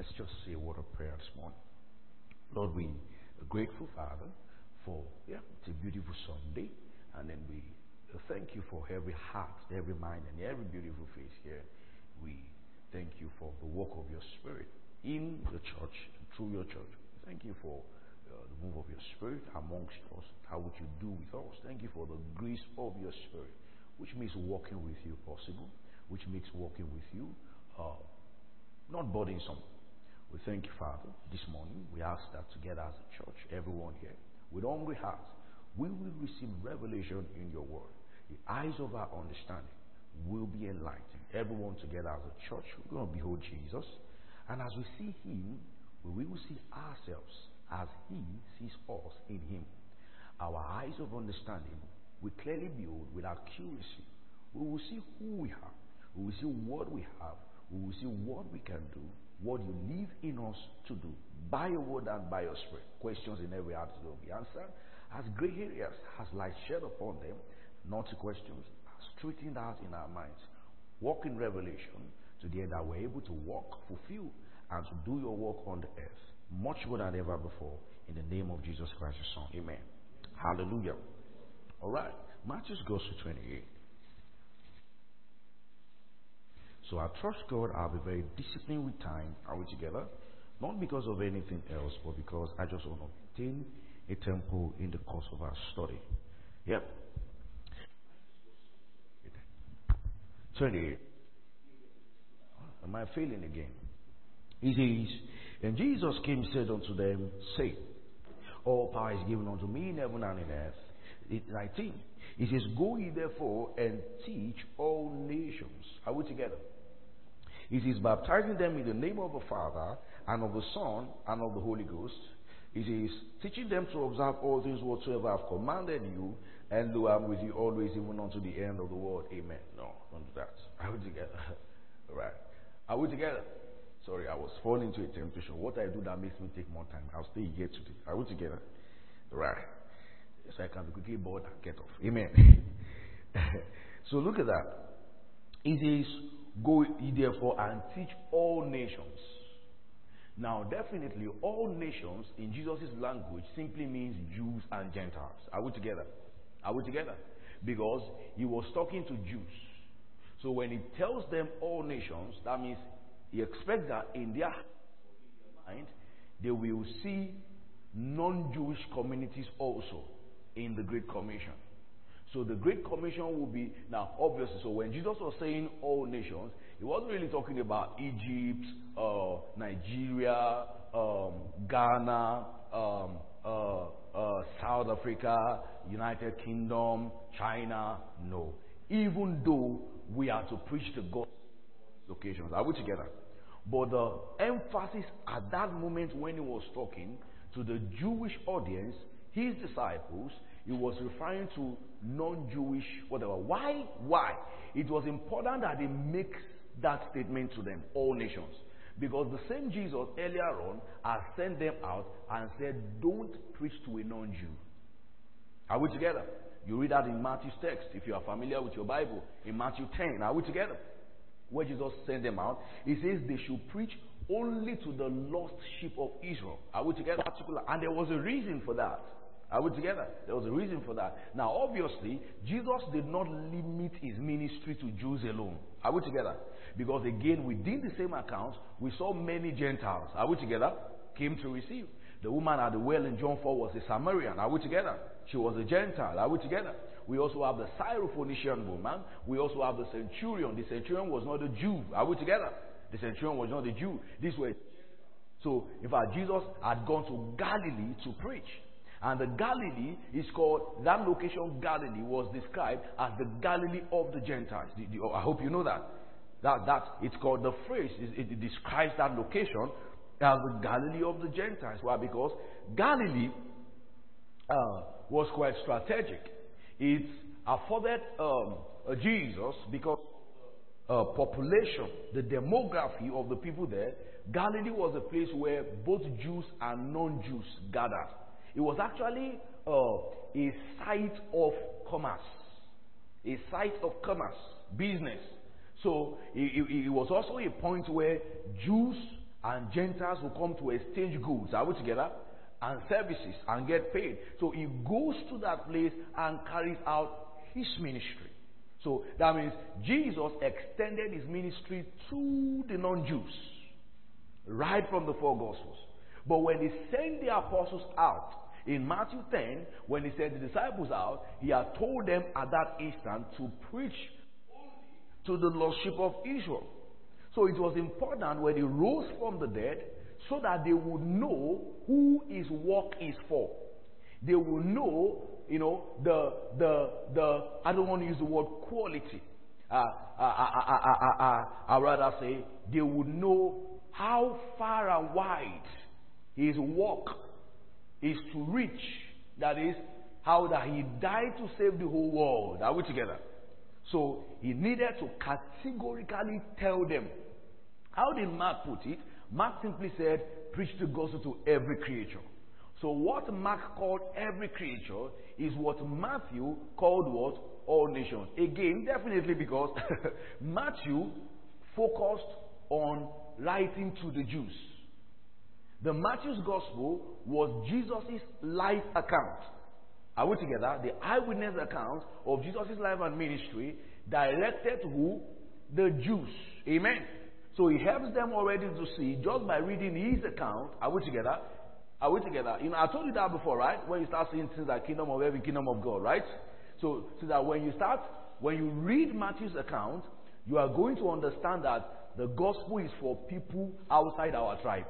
Let's just say a word of prayer this morning. Lord, we are grateful, Father, for it's a beautiful Sunday, and then we thank you for every heart, every mind, and every beautiful face here. We thank you for the work of your Spirit in the church and through your church. Thank you for the move of your Spirit amongst us. How would you do with us? Thank you for the grace of your Spirit, which makes walking with you possible, which makes walking with you not burdensome. We thank you, Father, this morning. We ask that together as a church, everyone here, with hungry hearts, we will receive revelation in your word. The eyes of our understanding will be enlightened. Everyone together as a church, we're going to behold Jesus. And as we see him, we will see ourselves as he sees us in him. Our eyes of understanding will clearly behold with accuracy. We will see who we are. We will see what we have. We will see what we can do, what you live in us to do, by your word and by your spirit. Questions in every heart will be answered. As gray areas has light shed upon them, naughty questions are straightened out in our minds. Walk in revelation to the end that we're able to walk, fulfill, and to do your work on the earth much more than ever before. In the name of Jesus Christ, your Son. Amen. Hallelujah. All right. Matthew goes to 28. So I trust God I'll be very disciplined with time. Are we together? Not because of anything else, but because I just want to maintain a tempo in the course of our study. Yep. 28. Am I failing again? He says, and Jesus came and said unto them, say, all power is given unto me in heaven and in earth. 19. He says, go ye therefore and teach all nations. Are we together? He says, baptizing them in the name of the Father, and of the Son, and of the Holy Ghost. He says, teaching them to observe all things whatsoever I have commanded you, and lo, I am with you always, even unto the end of the world. Amen. No, don't do that. Are we together? All right. Are we together? Sorry, I was falling into a temptation. What I do that makes me take more time, I'll stay here today. Are we together? All right. So I can be quickly bored and get off. Amen. So look at that. It says, go ye therefore and teach all nations. Now, definitely, all nations in Jesus' language simply means Jews and Gentiles. Are we together? Are we together? Because he was talking to Jews. So when he tells them all nations, that means he expects that in their mind, they will see non-Jewish communities also in the Great Commission. So the Great Commission will be, now obviously, so when Jesus was saying all nations, he wasn't really talking about Egypt, Nigeria, Ghana, South Africa, United Kingdom, China. No. Even though we are to preach the gospel locations. Are we together? But the emphasis at that moment when he was talking to the Jewish audience, his disciples, he was referring to non-Jewish whatever. Why? Why? It was important that he makes that statement to them, all nations. Because the same Jesus earlier on has sent them out and said, don't preach to a non-Jew. Are we together? You read that in Matthew's text, if you are familiar with your Bible, in Matthew 10. Are we together? Where Jesus sent them out, he says they should preach only to the lost sheep of Israel. Are we together? And there was a reason for that. Are we together? There was a reason for that. Now, obviously, Jesus did not limit his ministry to Jews alone. Are we together? Because again, within the same account, we saw many Gentiles. Are we together? Came to receive. The woman at the well in John 4 was a Samaritan. Are we together? She was a Gentile. Are we together? We also have the Syrophoenician woman. We also have the centurion. The centurion was not a Jew. Are we together? The centurion was not a Jew. This way. So, in fact, Jesus had gone to Galilee to preach. And the Galilee is called, that location Galilee was described as the Galilee of the Gentiles. I hope you know that. That it's called, the phrase, it describes that location as the Galilee of the Gentiles. Why? Because Galilee was quite strategic. It afforded Jesus, because population, the demography of the people there, Galilee was a place where both Jews and non-Jews gathered. It was actually a site of commerce. A site of commerce, business. So it was also a point where Jews and Gentiles will come to exchange goods. Are we together? And services and get paid. So he goes to that place and carries out his ministry. So that means Jesus extended his ministry to the non-Jews right from the four Gospels. But when he sent the apostles out in Matthew 10, when he sent the disciples out, he had told them at that instant to preach to the lost sheep of Israel. So it was important when he rose from the dead so that they would know who his work is for. They will know, the I don't want to use the word quality. I rather say they would know how far and wide his work is to reach. That is, how that he died to save the whole world. Are we together? So he needed to categorically tell them. How did Mark put it? Mark simply said, preach the gospel to every creature. So what Mark called every creature is what Matthew called what? All nations. Again, definitely because Matthew focused on writing to the Jews. The Matthew's gospel was Jesus' life account. Are we together? The eyewitness account of Jesus' life and ministry directed to who? The Jews. Amen. So he helps them already to see just by reading his account. Are we together? Are we together? I told you that before, right? When you start seeing things like kingdom of heaven, kingdom of God, right? So that when you read Matthew's account, you are going to understand that the gospel is for people outside our tribe.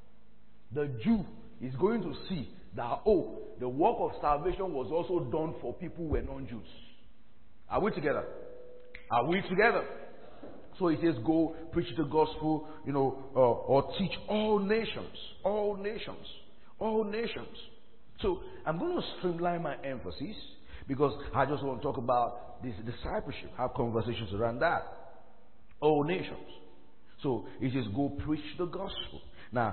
The Jew is going to see that, the work of salvation was also done for people who were non-Jews. Are we together? Are we together? So he says, go preach the gospel, or teach all nations. All nations. All nations. So I'm going to streamline my emphasis because I just want to talk about this discipleship, have conversations around that. All nations. So he says, go preach the gospel. Now,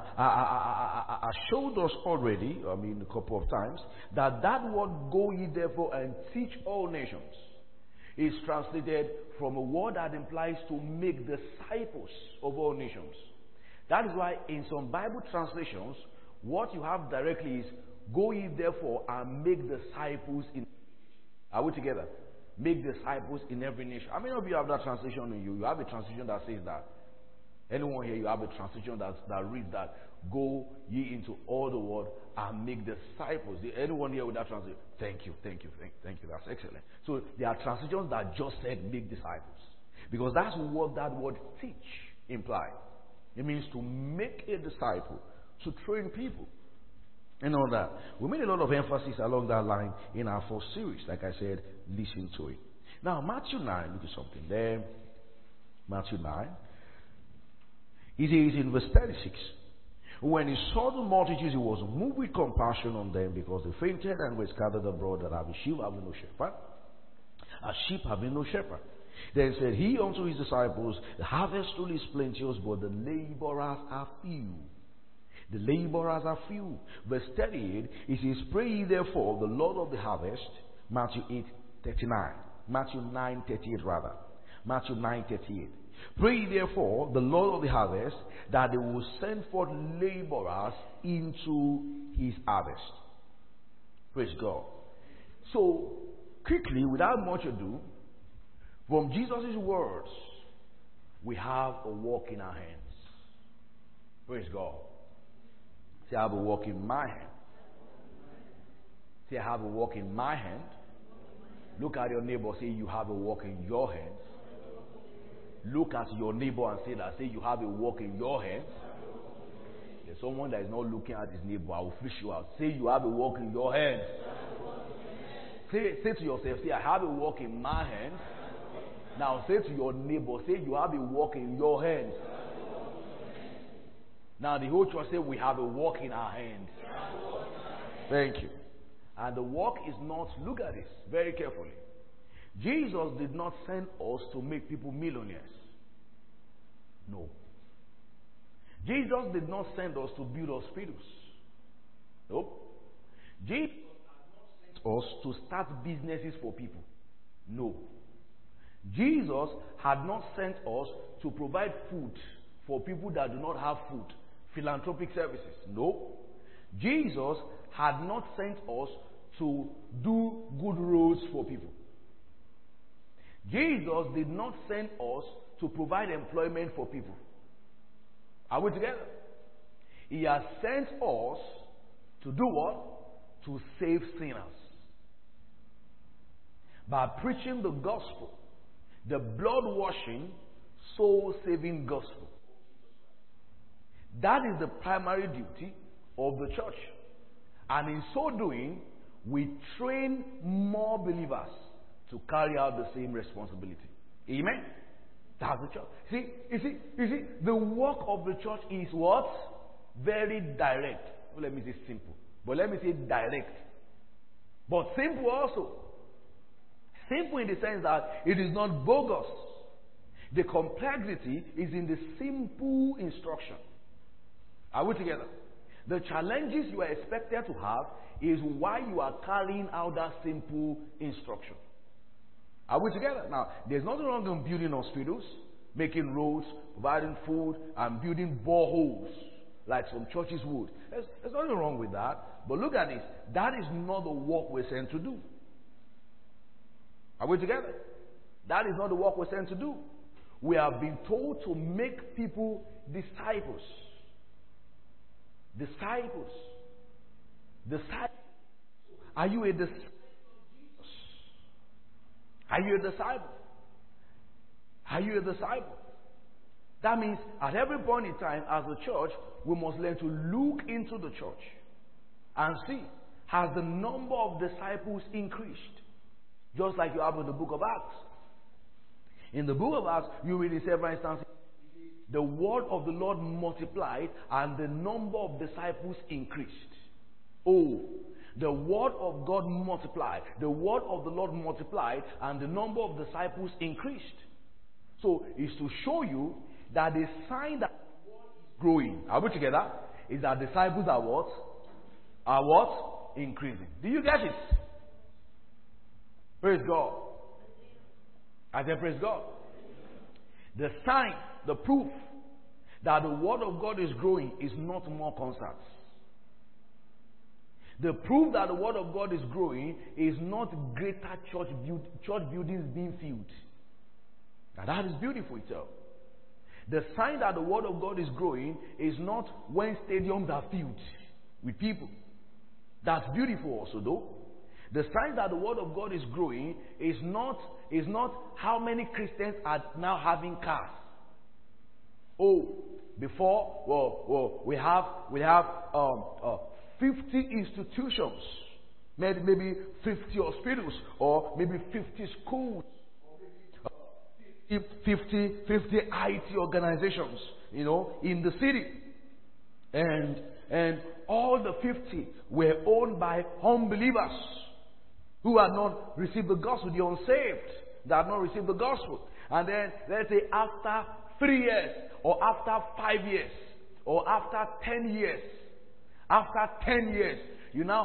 I showed us already, a couple of times, that word, go ye therefore and teach all nations, is translated from a word that implies to make disciples of all nations. That is why in some Bible translations, what you have directly is, go ye therefore and make disciples in... Are we together? Make disciples in every nation. How many of you have that translation in you? You have a translation that says that. Anyone here, you have a translation that reads that, go ye into all the world and make disciples. Anyone here with that translation? Thank you. That's excellent. So there are translations that just said make disciples. Because that's what that word teach implies. It means to make a disciple, to train people. And all that. We made a lot of emphasis along that line in our first series. Like I said, listen to it. Now, Matthew 9, look at something there. Matthew 9. It is in verse 36. When he saw the multitudes, he was moved with compassion on them because they fainted and were scattered abroad that have a sheep having no shepherd. A sheep having no shepherd. Then said he unto his disciples, the harvest truly is plenteous, but the laborers are few. The laborers are few. Verse 38, it says, pray ye therefore the Lord of the harvest. Matthew 8:39. Matthew 9:38 rather. Matthew 9:38. Pray ye therefore the Lord of the harvest that they will send forth laborers into his harvest. Praise God. So, quickly, without much ado, from Jesus' words, we have a work in our hands. Praise God. Say, I have a work in my hand. Say, I have a work in my hand. Look at your neighbor, say, you have a work in your hands. Look at your neighbor and say that. Say, you have a work in your hands. There's someone that is not looking at his neighbor. I will fish you out. Say, you have a work in your hands. Say to yourself, say, I have a work in my hands. Now say to your neighbor, say, you have a work in your hands. Now the whole church say, we have a work in our hands. Thank you. And the work is not, look at this very carefully. Jesus did not send us to make people millionaires. No. Jesus did not send us to build hospitals. Nope. Jesus did not send us to start businesses for people. No. Jesus had not sent us to provide food for people that do not have food. philanthropic services. No. Jesus had not sent us to do good roads for people. Jesus did not send us to provide employment for people. Are we together? He has sent us to do what? To save sinners. By preaching the gospel, the blood-washing, soul-saving gospel. That is the primary duty of the church. And in so doing, we train more believers to carry out the same responsibility. Amen? That's the church. You see, the work of the church is what? Very direct. Well, let me say simple. But let me say direct. But simple also. Simple in the sense that it is not bogus. The complexity is in the simple instruction. Are we together? The challenges you are expected to have is why you are carrying out that simple instruction. Are we together? Now, there's nothing wrong in building hospitals, making roads, providing food, and building boreholes like some churches would. There's nothing wrong with that. But look at this. That is not the work we're sent to do. Are we together? That is not the work we're sent to do. We have been told to make people disciples. Disciples. Disciples. Are you a disciple? Are you a disciple? Are you a disciple? That means at every point in time, as a church, we must learn to look into the church and see, has the number of disciples increased? Just like you have in the book of Acts. In the book of Acts, you read in several instances, the word of the Lord multiplied and the number of disciples increased. Oh, the word of God multiplied. The word of the Lord multiplied and the number of disciples increased. So it's to show you that the sign that the word is growing, are we together? Is that disciples are what? Are what? Increasing. Do you get it? Praise God. I said praise God. The sign, the proof that the word of God is growing is not more concerts. The proof that the word of God is growing is not greater church buildings being filled. Now that is beautiful itself. The sign that the word of God is growing is not when stadiums are filled with people. That's beautiful also though. The sign that the word of God is growing is not how many Christians are now having cars. Oh, before we have 50 institutions, maybe 50 hospitals, or maybe 50 schools, 50 IT organizations, in the city, and all the 50 were owned by unbelievers who had not received the gospel, the unsaved that had not received the gospel. And then, let's say, after 3 years, or after 5 years, or after 10 years, you now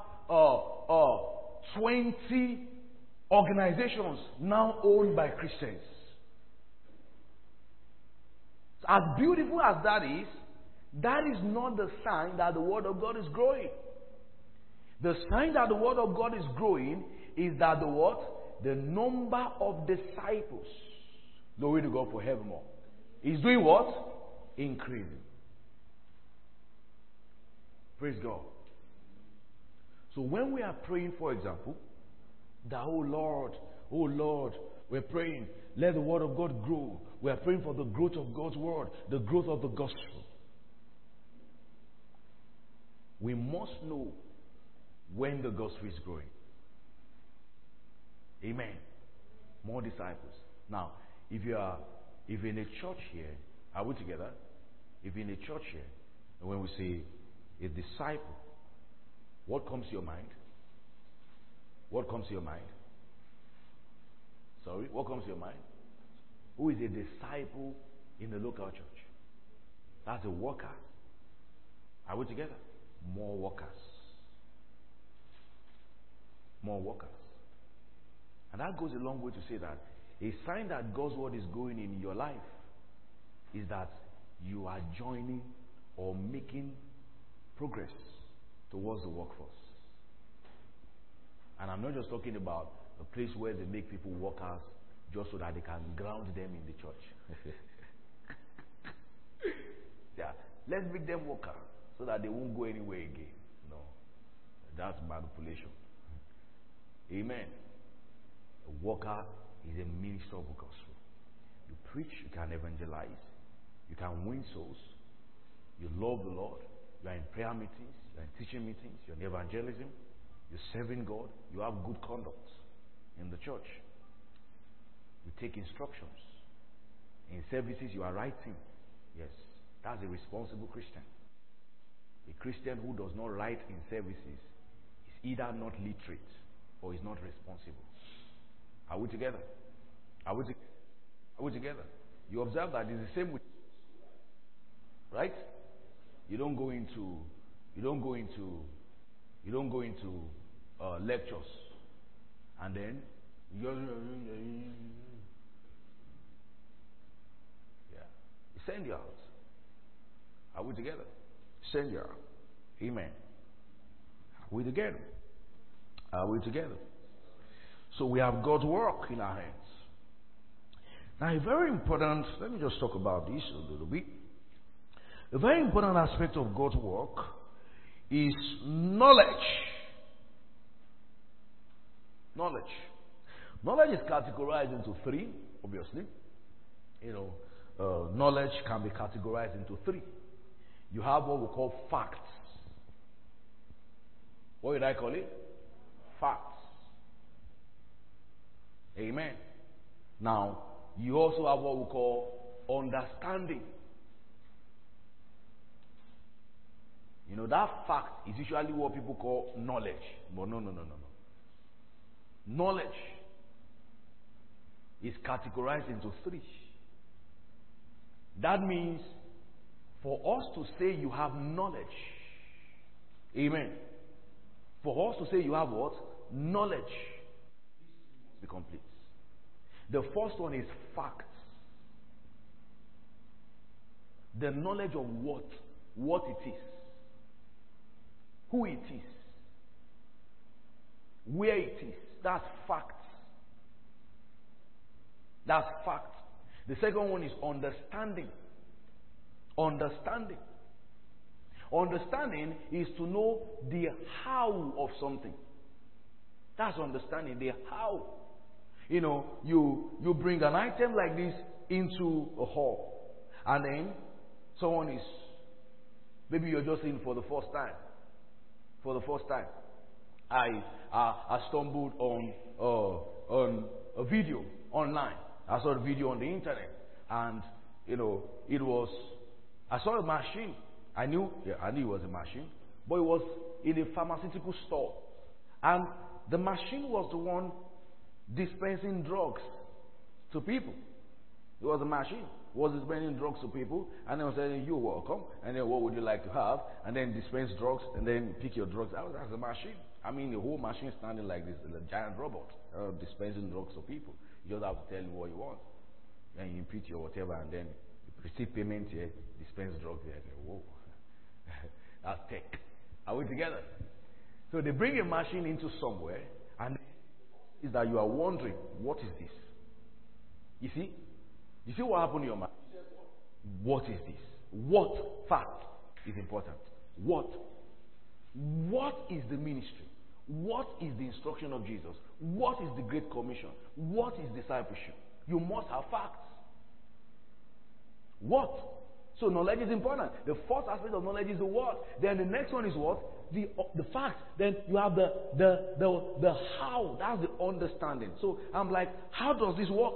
have 20 organizations now owned by Christians. As beautiful as that is not the sign that the word of God is growing. The sign that the word of God is growing is that the what? The number of disciples, glory to God forevermore, is doing what? Increasing. Praise God. So when we are praying, for example, that, oh Lord, we're praying, let the word of God grow. We are praying for the growth of God's word, the growth of the gospel. We must know when the gospel is growing. Amen. More disciples. Now, if you're in a church here, are we together? If you're in a church here, and when we say a disciple, what comes to your mind? What comes to your mind? Sorry, what comes to your mind? Who is a disciple in the local church? That's a worker. Are we together? More workers. More workers. And that goes a long way to say that a sign that God's word is going in your life is that you are joining or making progress towards the workforce. And I'm not just talking about a place where they make people workers just so that they can ground them in the church. Yeah, let's make them workers so that they won't go anywhere again. No, that's manipulation. Amen. A worker is a minister of the gospel. You preach, you can evangelize, you can win souls, you love the Lord, you are in prayer meetings, you are in teaching meetings, you are in evangelism, you're serving God, you have good conduct in the church. You take instructions. In services, you are writing. Yes, that's a responsible Christian. A Christian who does not write in services is either not literate or is not responsible. Are we together? Are we together? You observe that it's the same with, right? You don't go into lectures and then you send you out. Are we together? Send you out. Amen. Are we together? Are we together? So we have God's work in our hands. Now, a very important, let me just talk about this a little bit. A very important aspect of God's work is knowledge. Knowledge. Knowledge is categorized into three, obviously. Knowledge can be categorized into three. You have what we call facts. What did I call it? Facts. Amen. Now, you also have what we call understanding. That fact is usually what people call knowledge. But no. Knowledge is categorized into three. That means for us to say you have knowledge, amen. For us to say you have what? Knowledge, be complete. The first one is facts. The knowledge of what it is, who it is, where it is. That's facts. That's fact. The second one is understanding. Understanding. Understanding is to know the how of something. That's understanding, the how. You bring an item like this into a hall, and then someone is, maybe you're just in for the first time. For the first time, I stumbled on a video online. I saw a video on the internet, and I saw a machine. I knew it was a machine, but it was in a pharmaceutical store, and the machine was the one dispensing drugs to people. It was a machine was dispensing drugs to people, and then was saying, "You're welcome," and then what would you like to have, and then dispense drugs, and then pick your drugs out. That's a machine. I mean, the whole machine standing like this, a giant robot dispensing drugs to people. You just have to tell him what you want, and you input your whatever, and then you receive payment here, dispense drugs here. Whoa, that's tech. Are we together? So they bring a machine into somewhere, and is that you are wondering, what is this? You see what happened in your mind? What is this? What fact is important? What is the ministry? What is the instruction of Jesus? What is the Great Commission? What is discipleship? You must have facts. What? So knowledge is important. The first aspect of knowledge is the what. Then the next one is what? The fact. Then you have the how. That's the understanding. So I'm like, how does this work?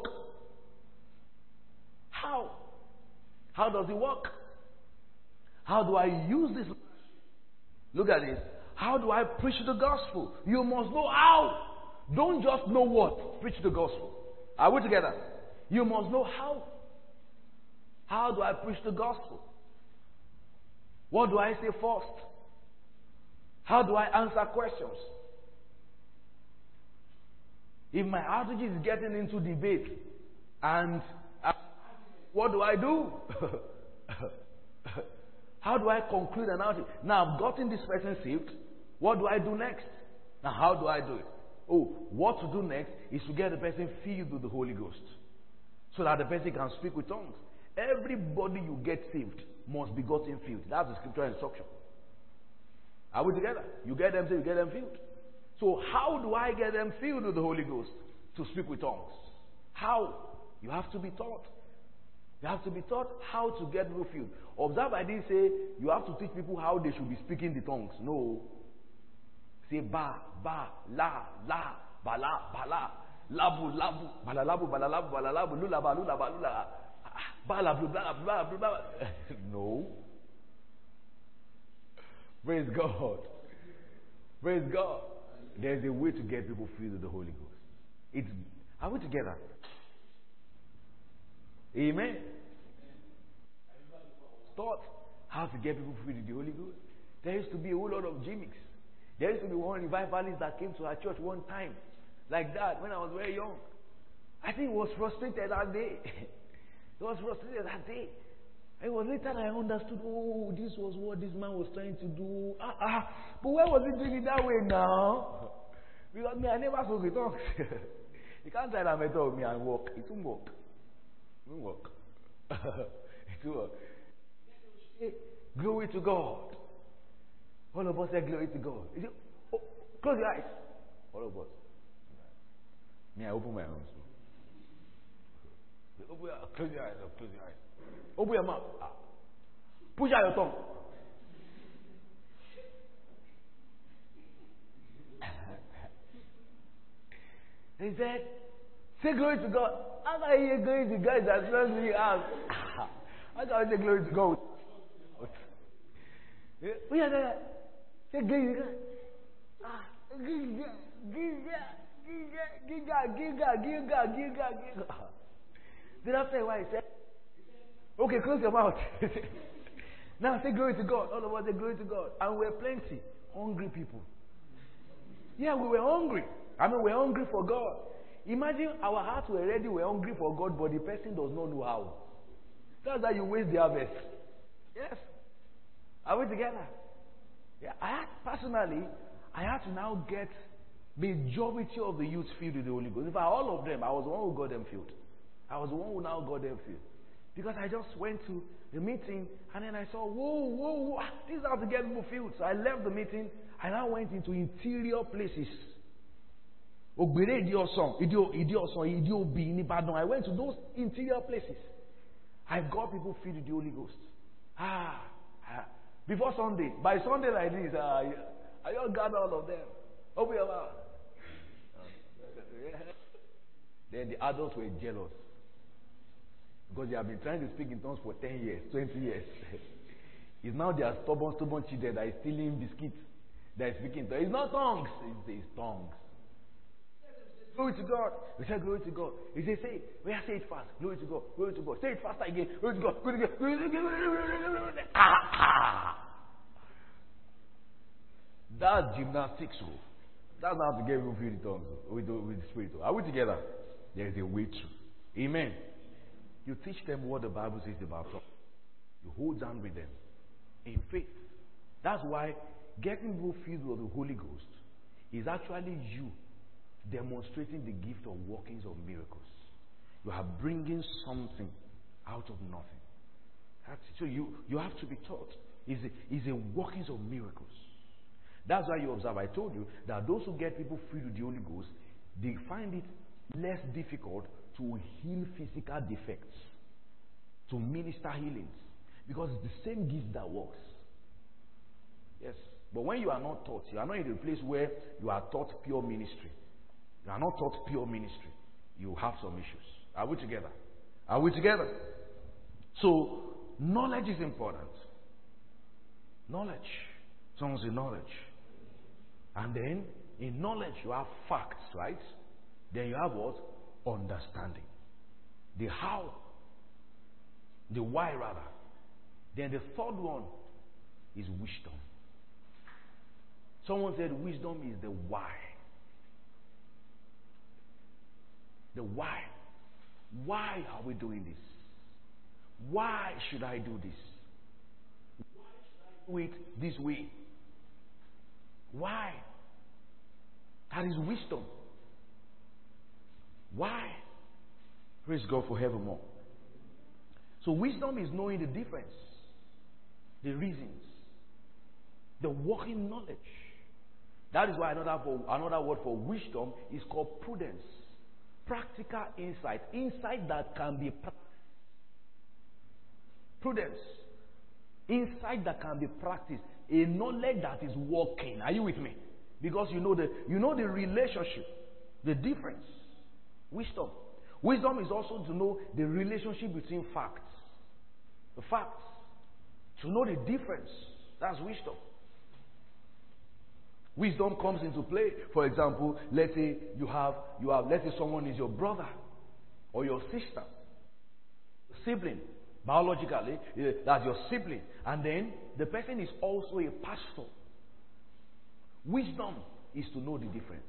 How? How does it work? How do I use this? Look at this. How do I preach the gospel? You must know how. Don't just know what. Preach the gospel. Are we together? You must know how. How do I preach the gospel? What do I say first? How do I answer questions? If my outreach is getting into debate, and what do I do? How do I conclude an outing? Now I've gotten this person saved. What do I do next? Now how do I do it? Oh, what to do next is to get the person filled with the Holy Ghost. So that the person can speak with tongues. Everybody you get saved must be gotten filled. That's the scriptural instruction. Are we together? You get them saved, you get them filled. So how do I get them filled with the Holy Ghost to speak with tongues? How? You have to be taught. You have to be taught how to get people filled. Observe, I didn't say you have to teach people how they should be speaking the tongues. No. Say ba, ba, la, bala, bala, labu, labu, balalabu, balalabu, balalabu, lulaba, lulaba, lula, bala, blah, blah, blah, blah. No. Praise God. Praise God. There's a way to get people filled with the Holy Ghost. Are we together? Amen. Taught how to get people filled with the Holy Ghost. There used to be a whole lot of gimmicks. There used to be one revivalist that came to our church one time, like that, when I was very young. I think he was frustrated that day. He was frustrated that day. It was later that I understood, oh, this was what this man was trying to do. But why was he doing it that way now? Because me, I never spoke with tongues. You can't try that method with me and walk. It won't work. It won't work. It won't work. Hey, glory to God. All of us say glory to God. Oh, close your eyes. All of us. Me, I open my arms. Close your eyes. Close your eyes. Open your mouth. Push out your tongue. He said, say glory to God. How can I hear glory to God as well as we have? How can I say glory to God? Say glory to God. Did I say what he said? Okay, close your mouth. Now say glory to God. All of us say glory to God. And we're plenty. Hungry people. Yeah, we were hungry. I mean, we're hungry for God. Imagine our hearts were ready, we're hungry for God, but the person does not know how. That's how you waste the harvest. Yes. Are we together? Yeah. Personally, I had to now get majority of the youth filled with the Holy Ghost. In fact, all of them, I was the one who got them filled. I was the one who now got them filled. Because I just went to the meeting and then I saw, whoa, this is how to get people filled. So I left the meeting and I went into interior places. I went to those interior places. I got people filled with the Holy Ghost. Before Sunday, by Sunday like this, I just gather all of them. Open your mouth. Then the adults were jealous. Because they have been trying to speak in tongues for 10 years, 20 years. It's now their stubborn children that is stealing biscuits that is speaking tongues. It's not tongues, it's tongues. Glory to God. We say glory to God. He says, say it. We say it fast. Glory to God. Glory to God. Say it faster again. Glory to God. Glory to God. Glory to God. That's gymnastics. That's how to get people filled with tongues. With the Spirit. Are we together? There is a way through. Amen. You teach them what the Bible says about tongues. You hold on with them in faith. That's why getting people filled with the Holy Ghost is actually you demonstrating the gift of workings of miracles. You are bringing something out of nothing. That's it. So you have to be taught. It's a workings of miracles. That's why you observe. I told you that those who get people filled with the Holy Ghost, they find it less difficult to heal physical defects, to minister healings, because it's the same gift that works. Yes. But when you are not taught, you are not in a place where you are taught pure ministry. You are not taught pure ministry. You have some issues. Are we together? Are we together? So, knowledge is important. Knowledge. Someone say knowledge. And then, in knowledge, you have facts, right? Then you have what? Understanding. The how. The why, rather. Then the third one is wisdom. Someone said wisdom is the why. The why. Why are we doing this? Why should I do this? Why do it this way. Why? That is wisdom. Why? Praise God forevermore. So wisdom is knowing the difference, the reasons, the working knowledge. That is why another word for wisdom is called prudence. Practical insight. Insight that can be prudence. Insight that can be practiced. A knowledge that is working. Are you with me? Because you know the relationship, the difference. Wisdom. Wisdom is also to know the relationship between facts. The facts. To know the difference. That's wisdom. Wisdom comes into play. For example, let's say let's say someone is your brother or your sister, sibling. Biologically, that's your sibling. And then the person is also a pastor. Wisdom is to know the difference.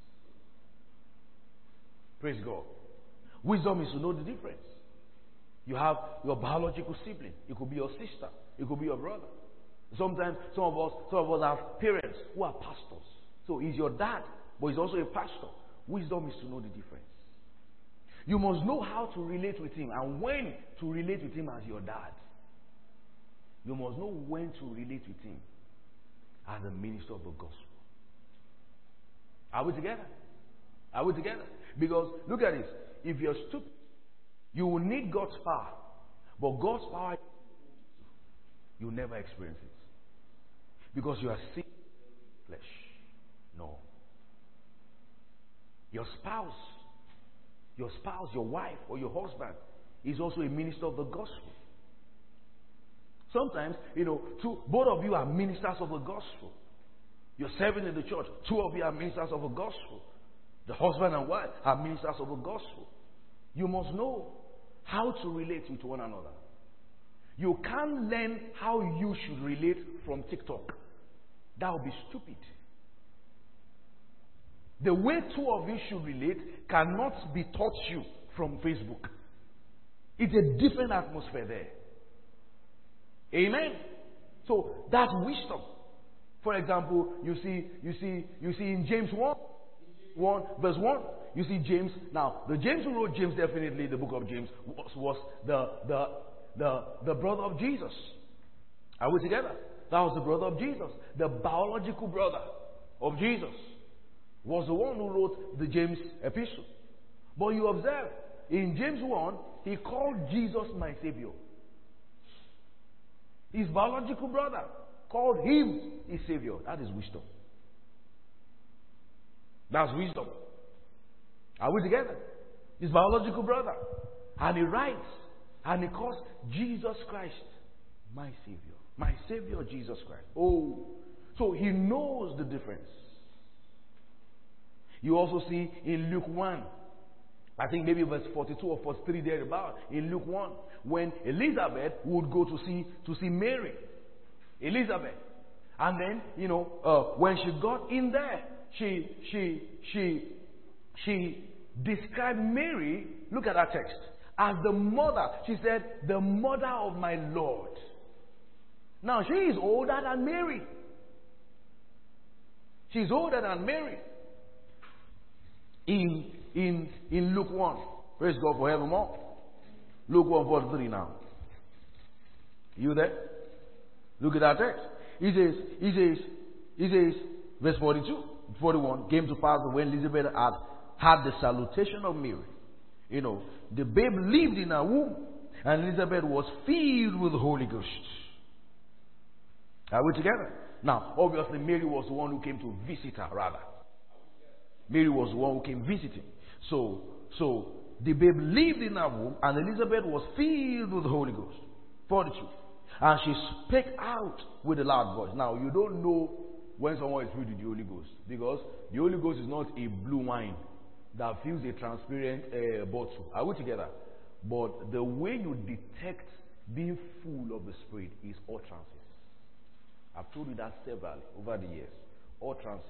Praise God. Wisdom is to know the difference. You have your biological sibling. It could be your sister. It could be your brother. Sometimes some of us have parents who are pastors. So he's your dad, but he's also a pastor. Wisdom is to know the difference. You must know how to relate with him and when to relate with him as your dad. You must know when to relate with him as a minister of the gospel. Are we together? Are we together? Because look at this. If you're stupid, you will need God's power. But God's power, you'll never experience it. Because you are seeing flesh. No. Your spouse, your wife, or your husband is also a minister of the gospel. Sometimes, both of you are ministers of the gospel. You're serving in the church. Two of you are ministers of the gospel. The husband and wife are ministers of the gospel. You must know how to relate with one another. You can't learn how you should relate from TikTok. That would be stupid. The way two of you should relate cannot be taught you from Facebook. It's a different atmosphere there. Amen. So that's wisdom. For example, you see in James 1 verse 1, you see James. Now, the James who wrote James, definitely the book of James, was the brother of Jesus. Are we together? That was the brother of Jesus. The biological brother of Jesus was the one who wrote the James epistle. But you observe, in James 1, he called Jesus my Savior. His biological brother called him his Savior. That is wisdom. That's wisdom. Are we together? His biological brother. And he writes, and he calls Jesus Christ my Savior. My Savior, Jesus Christ. Oh, so he knows the difference. You also see in Luke 1, I think maybe verse 42 or 43 there about, in Luke 1, when Elizabeth would go to see Mary. Elizabeth. And then, when she got in there, she described Mary, look at that text, as the mother. She said, the mother of my Lord. Now, she is older than Mary. She's older than Mary. In Luke 1. Praise God forevermore. Luke 1:43 now. You there? Look at that text. He says, verse 42, 41, came to pass when Elizabeth had the salutation of Mary. The babe lived in her womb, and Elizabeth was filled with the Holy Ghost. Are we together? Now, obviously, Mary was the one who came to visit her, rather. Mary was the one who came visiting. So the babe lived in her womb, and Elizabeth was filled with the Holy Ghost. 42. And she spake out with a loud voice. Now, you don't know when someone is filled with the Holy Ghost, because the Holy Ghost is not a blue wine that fills a transparent bottle. Are we together? But the way you detect being full of the Spirit is utterances. I've told you that several over the years. Utterances.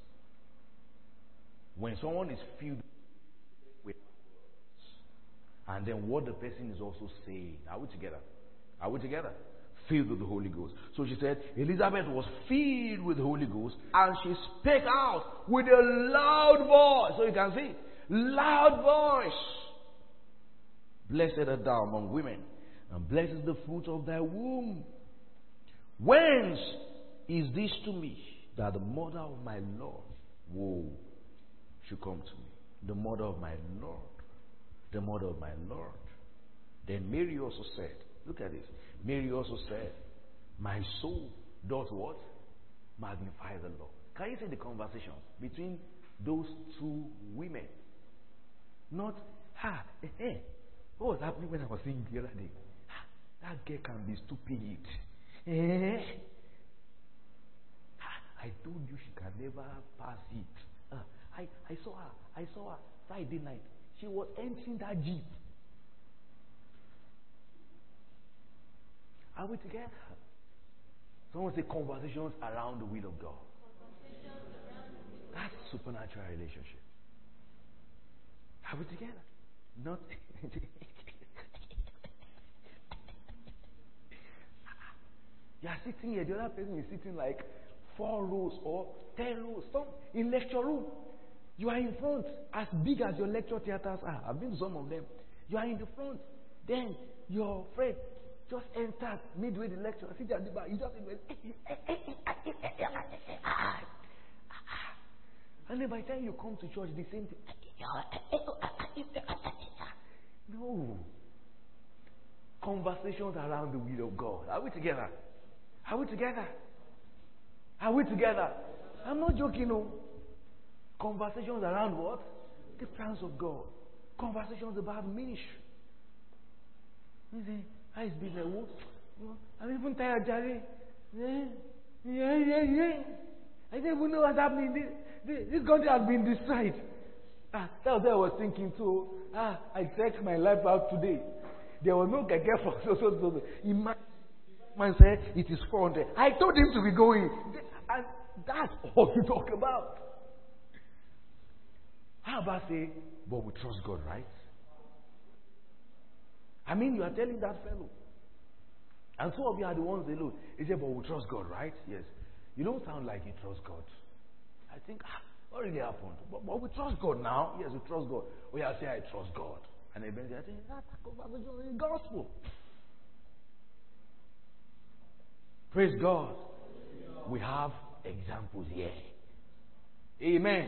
When someone is filled with words, and then what the person is also saying. Are we together? Are we together? Filled with the Holy Ghost. So she said, Elizabeth was filled with the Holy Ghost, and she spake out with a loud voice. So you can see, loud voice. Blessed art thou among women, and blessed is the fruit of thy womb. Whence is this to me, that the mother of my Lord, should come to me? The mother of my Lord. The mother of my Lord. Then Mary also said, look at this. Mary also said, my soul does what? Magnify the Lord. Can you see the conversation between those two women? Not, what was happening when I was saying the other day? That girl can be stupid. I told you she can never pass it. I saw her Friday night. She was entering that jeep. Are we together? Someone say conversations around the will of God. That's supernatural relationship. Are we together? Not. You are sitting here, the other person is sitting like 4 rows or 10 rows. Some in lecture room. You are in front, as big as your lecture theaters are. I've been to some of them. You are in the front. Then your friend just entered midway the lecture. Sit at the back. You just and then by the time you come to church, the same thing. No. Conversations around the will of God. Are we together? Are we together? Are we together? I'm not joking, no. Conversations around what? The plans of God. Conversations about ministry. You say, how is business? I'm even tired, Jerry. Yeah. I don't even know what's happening. This country has been destroyed. That was what I was thinking too. I checked my life out today. There was no keke for so. Man said it is 400. I told him to be going. And that's all you talk about. How about say, but we trust God, right? I mean, you are telling that fellow. And some of you are the ones they look. He said, but we trust God, right? Yes. You don't sound like you trust God. I think, what really happened? But we trust God now. Yes, we trust God. Oh, yeah, say, I trust God. And eventually, I think, that's the gospel. Praise God. We have examples here. Amen.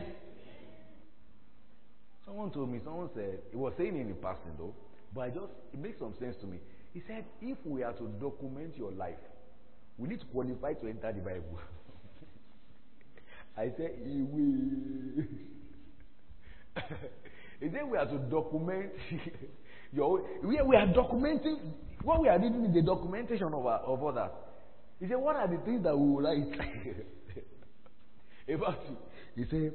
Someone told me, someone said, he was saying it in passing though, but it makes some sense to me. He said, if we are to document your life, we need to qualify to enter the Bible. I said, he said, we are to document we are documenting, what we are doing is the documentation of others. He said, what are the things that we will write about you? He said,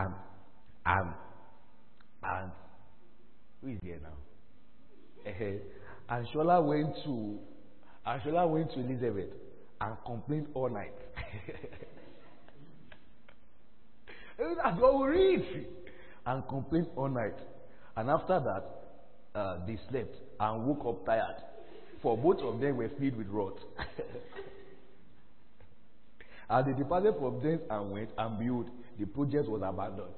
and who is here now? And Shola went to Elizabeth and complained all night. That's what we read. And complained all night. And after that, they slept and woke up tired. For both of them were filled with wrath. And they departed from thence and went, and behold, the project was abandoned.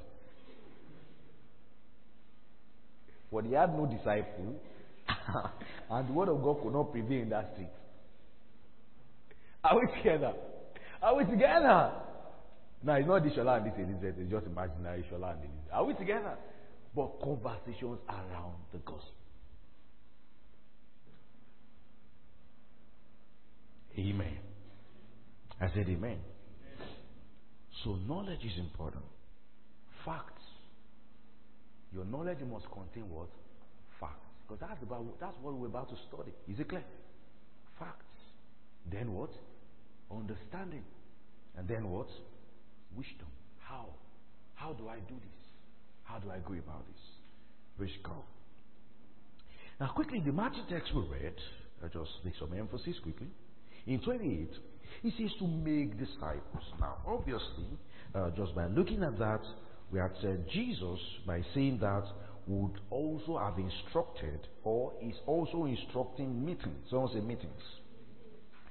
For they had no disciple, and the word of God could not prevail in that street. Are we together? Are we together? Now, it's not the Shola and this Elizabeth, it's just imaginary Shola and Elizabeth. Are we together? But conversations around the gospel. Amen. I said amen. So knowledge is important. Facts. Your knowledge must contain what? Facts. Because that's what we're about to study. Is it clear? Facts. Then what? Understanding. And then what? Wisdom. How? How do I do this? How do I go about this? Praise God. Now quickly, the Matthew text we read, I'll just make some emphasis quickly. In 28, it says to make disciples. Now, obviously, just by looking at that, we had said Jesus, by saying that, would also have instructed or is also instructing meetings. Someone say meetings.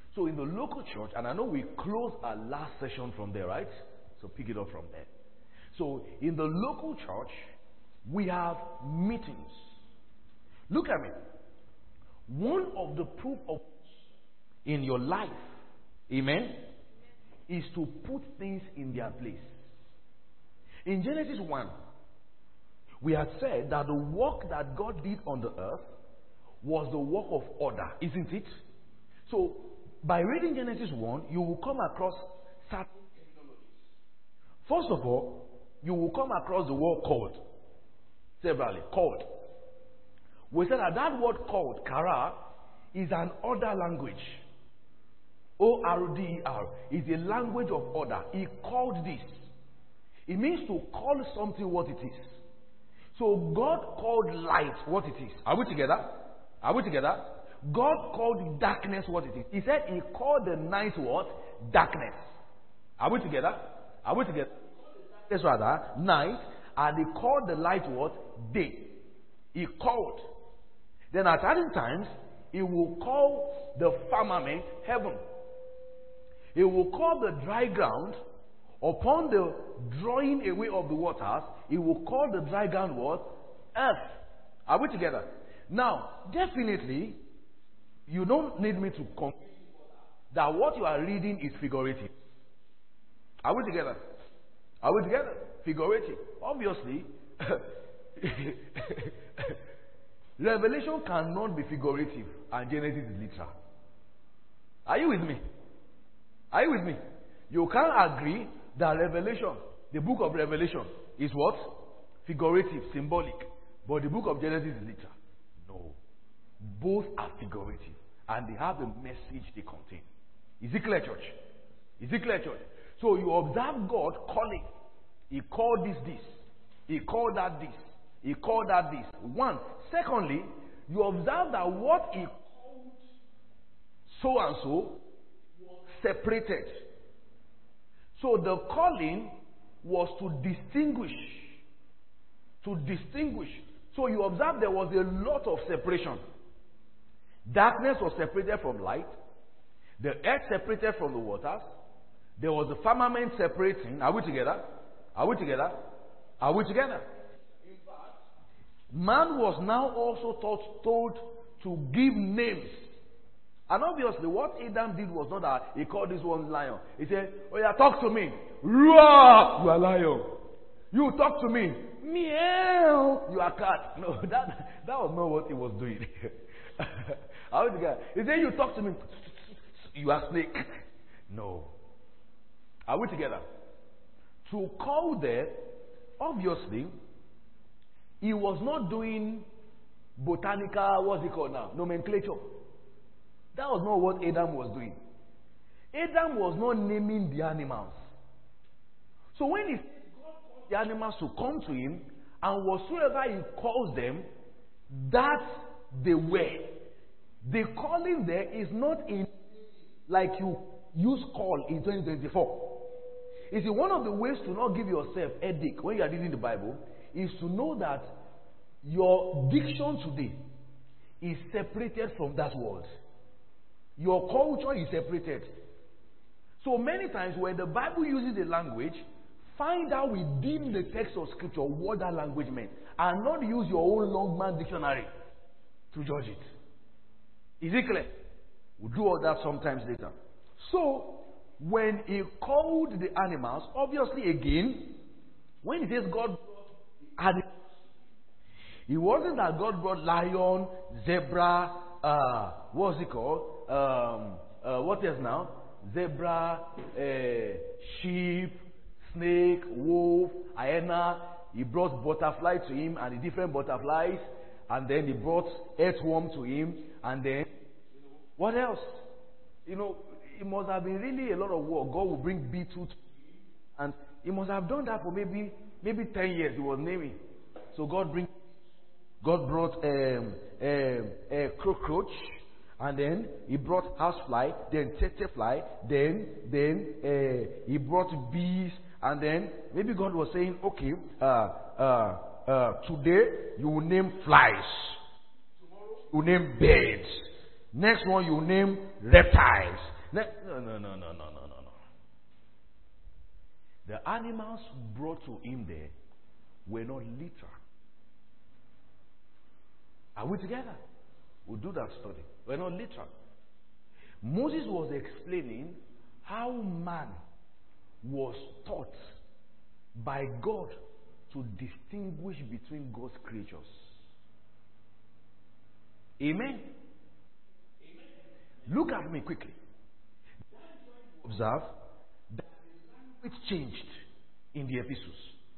So in the local church, and I know we closed our last session from there, right? So pick it up from there. So in the local church, we have meetings. Look at me. One of the proof of in your life, amen, is to put things in their place. In Genesis 1, we had said that the work that God did on the earth was the work of order, isn't it? So, by reading Genesis 1, you will come across certain terminologies. First of all, you will come across the word called. Severally, called. We said that word called, kara, is an order language. O-R-D-E-R is a language of order. He called this. It means to call something what it is. So God called light what it is. Are we together? Are we together? God called darkness what it is. He said he called the night what? Darkness. Are we together? Are we together? That's rather night, and he called the light what? Day. He called. Then at certain times, he will call the firmament heaven. He will call the dry ground. Upon the drawing away of the waters, he will call the dry ground what? Earth. Are we together? Now, definitely, you don't need me to confirm that what you are reading is figurative. Are we together? Are we together? Figurative. Obviously, Revelation cannot be figurative and Genesis is literal. Are you with me? Are you with me? You can't agree that Revelation, the book of Revelation, is what? Figurative, symbolic. But the book of Genesis is literal. No. Both are figurative. And they have the message they contain. Is it clear, church? Is it clear, church? So you observe God calling. He called this. He called that this. He called that this. One. Secondly, you observe that what he called so and so was separated. So the calling was to distinguish. To distinguish. So you observe there was a lot of separation. Darkness was separated from light. The earth separated from the waters. There was a firmament separating. Are we together? Are we together? Are we together? In fact, man was now also told to give names. And obviously, what Adam did was not that he called this one lion. He said, "Oh yeah, talk to me. Roar, you are lion. You talk to me. Meow, you are cat." No, that was not what he was doing. How is the guy? He said, "You talk to me. You are snake." No. Are we together? To call there, obviously, he was not doing botanical, what's it called now? Nomenclature. That was not what Adam was doing. Adam was not naming the animals. So when he said God called the animals to come to him, and whatsoever he calls them, that they were. The calling there is not in like you use call in 2024. You see, one of the ways to not give yourself a headache when you are reading the Bible is to know that your diction today is separated from that world. Your culture is separated. So many times when the Bible uses a language, find out within the text of scripture what that language meant, and not use your own Longman dictionary to judge it. Is it clear? We'll do all that sometimes later. So, when he called the animals, obviously again, when he says God brought the animals, it wasn't that God brought lion, zebra, what's it called? What else now? Zebra, sheep, snake, wolf, hyena. He brought butterfly to him and the different butterflies, and then he brought earthworm to him, and then what else? It must have been really a lot of work. God will bring beetle to him, and he must have done that for maybe 10 years. He was naming. So God brought a cockroach, and then he brought housefly, then tsetse-fly, then he brought bees, and then maybe God was saying, okay, today you will name flies, tomorrow you will name birds, next one you will name reptiles, No. The animals brought to him there were not literal. Are we together? We'll do that study. We're not literal. Moses was explaining how man was taught by God to distinguish between God's creatures. Amen? Look at me quickly. Observe that it changed in the epistles.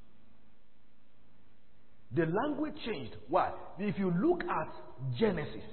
The language changed. Why? If you look at Genesis,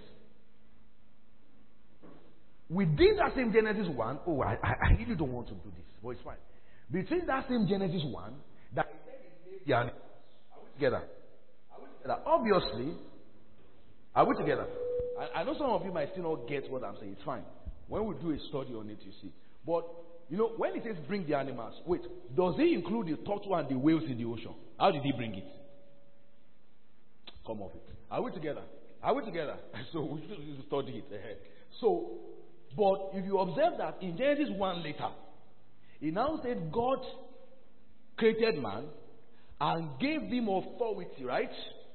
within that same Genesis 1, I really don't want to do this, but it's fine. Between that same Genesis 1, that are we together? Obviously, are we together? I know some of you might still not get what I'm saying. It's fine. When we do a study on it, you see. But, when it says bring the animals, wait, does it include the turtle and the whales in the ocean? How did he bring it? Come off it. Are we together? Are we together? So we should study it ahead. So, but if you observe that in Genesis 1 later, he now said God created man and gave him authority, right?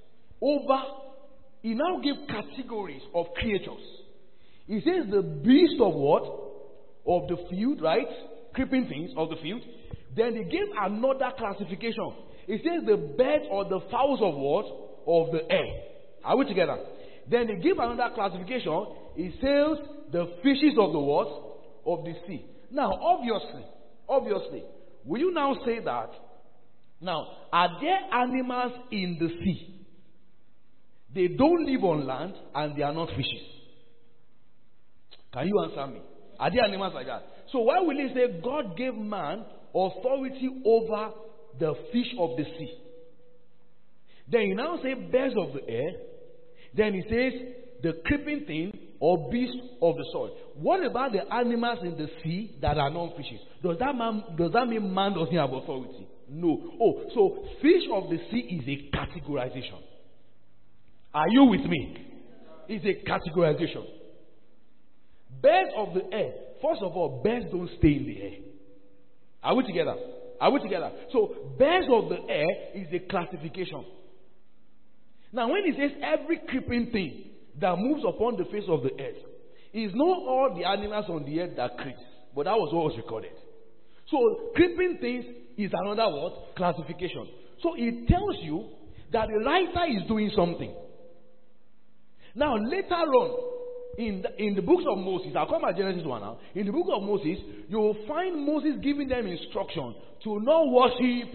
He now gave categories of creatures. He says the beast of what? Of the field, right? Creeping things of the field. Then he gave another classification. He says the birds or the fowls of what? Of the air. Are we together? Then he gave another classification. He says the fishes of the what? Of the sea. Now, obviously, will you now say that? Now, are there animals in the sea? They don't live on land and they are not fishes. Can you answer me? Are there animals like that? So why will he say God gave man authority over the fish of the sea? Then he now says birds of the air. Then he says the creeping thing or beast of the soil. What about the animals in the sea that are non-fishes? Does that mean man doesn't have authority? No. Oh, so fish of the sea is a categorization. Are you with me? It's a categorization. Birds of the air. First of all, birds don't stay in the air. Are we together? Are we together? So, birds of the air is a classification. Now, when he says every creeping thing that moves upon the face of the earth, it's not all the animals on the earth that creeps, but that was what was recorded. So, creeping things is another what? Classification. So, it tells you that the writer is doing something. Now, later on, in the books of Moses, I'll come at Genesis 1 now. In the book of Moses, you will find Moses giving them instruction to not worship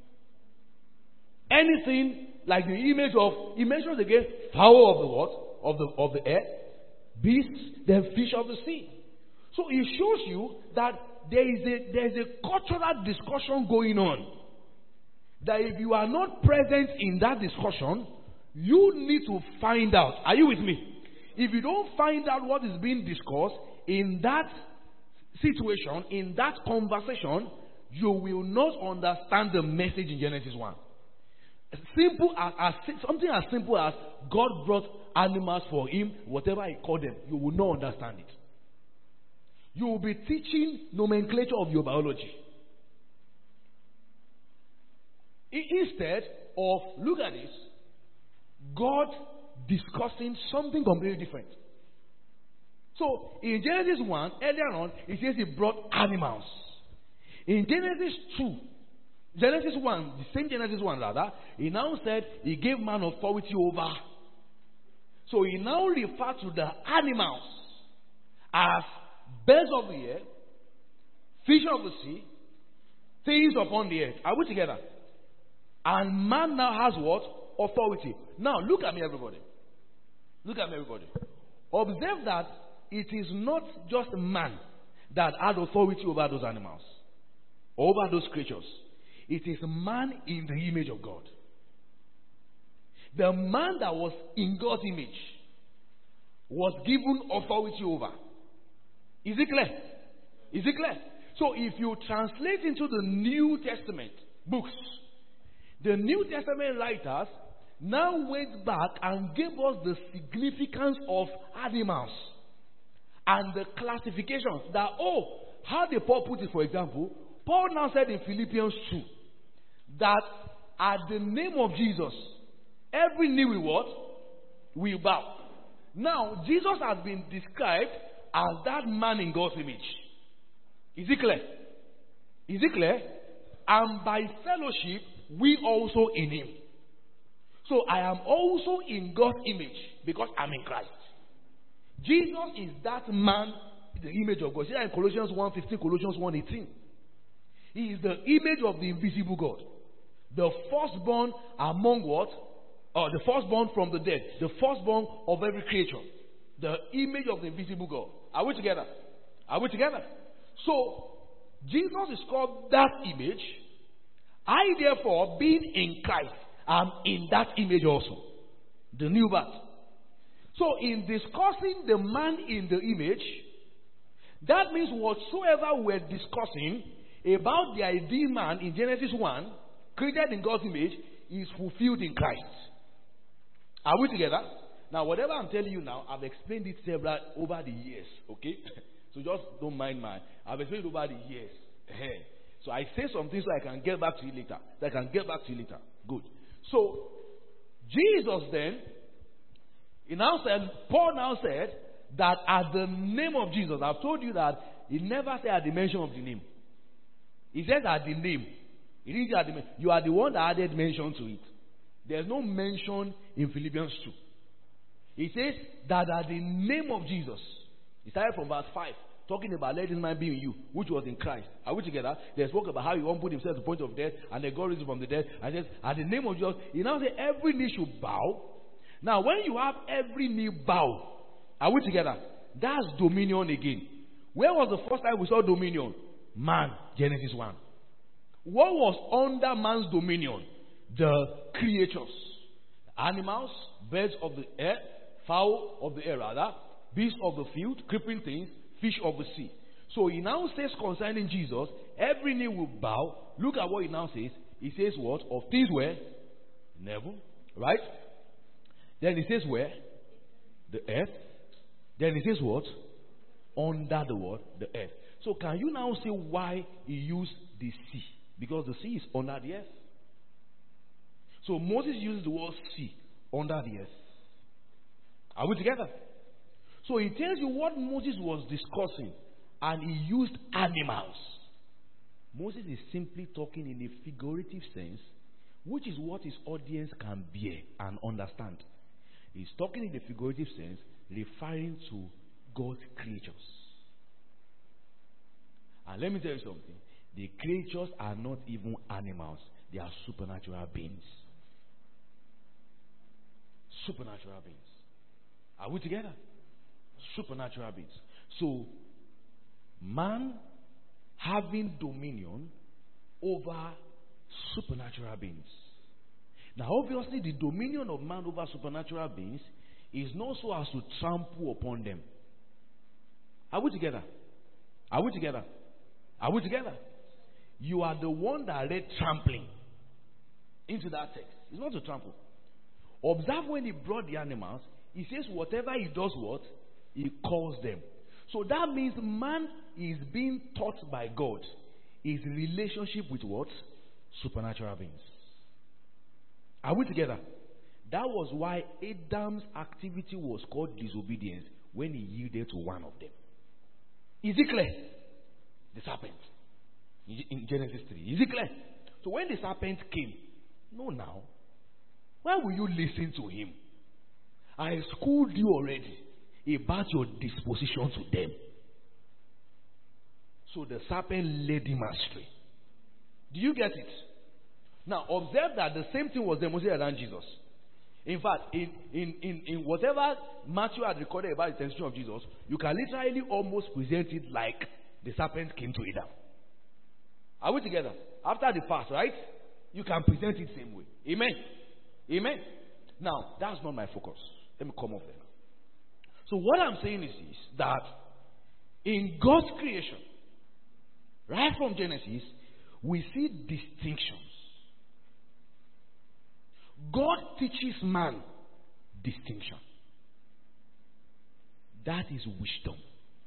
anything like the image of, he mentions again, fowl of the what? Of the air, beasts, then fish of the sea. So it shows you that there is a cultural discussion going on. That if you are not present in that discussion, you need to find out. Are you with me? If you don't find out what is being discussed in that situation, in that conversation, you will not understand the message in Genesis 1. Something as simple as God brought animals for him, whatever he called them, you will not understand it. You will be teaching nomenclature of your biology. Instead of, look at this, God discussing something completely different. So, in Genesis 1, earlier on, it says he brought animals. In Genesis 1, the same Genesis 1 rather, he now said he gave man authority over. So, he now referred to the animals as birds of the air, fish of the sea, things upon the earth. Are we together? And man now has what? Authority. Now, look at me, everybody. Look at me, everybody. Observe that it is not just man that had authority over those animals, over those creatures. It is man in the image of God. The man that was in God's image was given authority over. Is it clear? Is it clear? So if you translate into the New Testament books, the New Testament writers now went back and gave us the significance of animals and the classifications that, how did Paul put it, for example? Paul now said in Philippians 2 that at the name of Jesus, every knee will what? Will bow. Now, Jesus has been described as that man in God's image. Is it clear? Is it clear? And by fellowship, we also in him. So I am also in God's image because I'm in Christ. Jesus is that man, the image of God. See that in Colossians 1:15, Colossians 1:18. He is the image of the invisible God. The firstborn among what? The firstborn from the dead. The firstborn of every creature. The image of the invisible God. Are we together? Are we together? So, Jesus is called that image. I therefore, being in Christ, am in that image also. The new birth. So, in discussing the man in the image, that means whatsoever we're discussing about the ideal man in Genesis 1, created in God's image, is fulfilled in Christ. Are we together? Now, whatever I'm telling you now, I've explained it several over the years, okay? So just don't mind I've explained it over the years. So I say something so I can get back to you later. Good. So, Jesus then, Paul now said that at the name of Jesus, I've told you that he never said at the mention of the name. He said at the name. He didn't say at the name. You are the one that added mention to it. There's no mention in Philippians 2. He says that at the name of Jesus. He started from verse 5, talking about let this man be in you, which was in Christ. Are we together? They spoke about how he won't put himself to the point of death, and then God raised him from the dead. And says, at the name of Jesus, he now says every knee should bow. Now, when you have every knee bow, are we together? That's dominion again. Where was the first time we saw dominion? Man, Genesis 1. What was under man's dominion? The creatures. Animals, birds of the air, fowl of the air rather, beasts of the field, creeping things, fish of the sea. So he now says concerning Jesus, every knee will bow. Look at what he now says. He says what? Of things where? In heaven. Right? Then he says where? The earth. Then he says what? Under the what? The earth. So can you now say why he used the sea? Because the sea is under the earth. So Moses uses the word sea, under the earth. Are we together? So he tells you what Moses was discussing, and he used animals. Moses is simply talking in a figurative sense, which is what his audience can bear and understand. He's talking in a figurative sense, referring to God's creatures. And let me tell you something. The creatures are not even animals. They are supernatural beings. Supernatural beings. Are we together? Supernatural beings. So, man having dominion over supernatural beings. Now, obviously, the dominion of man over supernatural beings is not so as to trample upon them. Are we together? Are we together? Are we together? You are the one that read trampling into that text. It's not to trample. Observe when he brought the animals, he says whatever he does what? He calls them. So that means man is being taught by God his relationship with what? Supernatural beings. Are we together? That was why Adam's activity was called disobedience when he yielded to one of them. Is it clear? The serpent. In Genesis 3. Is it clear? So when the serpent came, no now. Why will you listen to him? I schooled you already about your disposition to them. So the serpent led him astray. Do you get it? Now observe that the same thing was demonstrated around Jesus. In fact, in whatever Matthew had recorded about the temptation of Jesus, you can literally almost present it like the serpent came to Adam. Are we together? After the fast, right? You can present it the same way. Amen. Amen. Now, that's not my focus. Let me come off there. So what I'm saying is this, that in God's creation, right from Genesis, we see distinctions. God teaches man distinction. That is wisdom.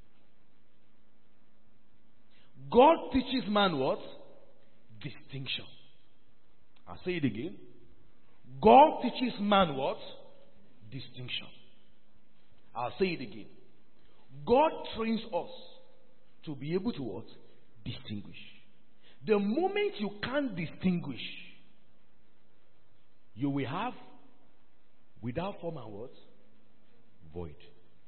God teaches man what? Distinction. I'll say it again. God teaches man what? Distinction. I'll say it again. God trains us to be able to what? Distinguish. The moment you can't distinguish, you will have without form and what? Void.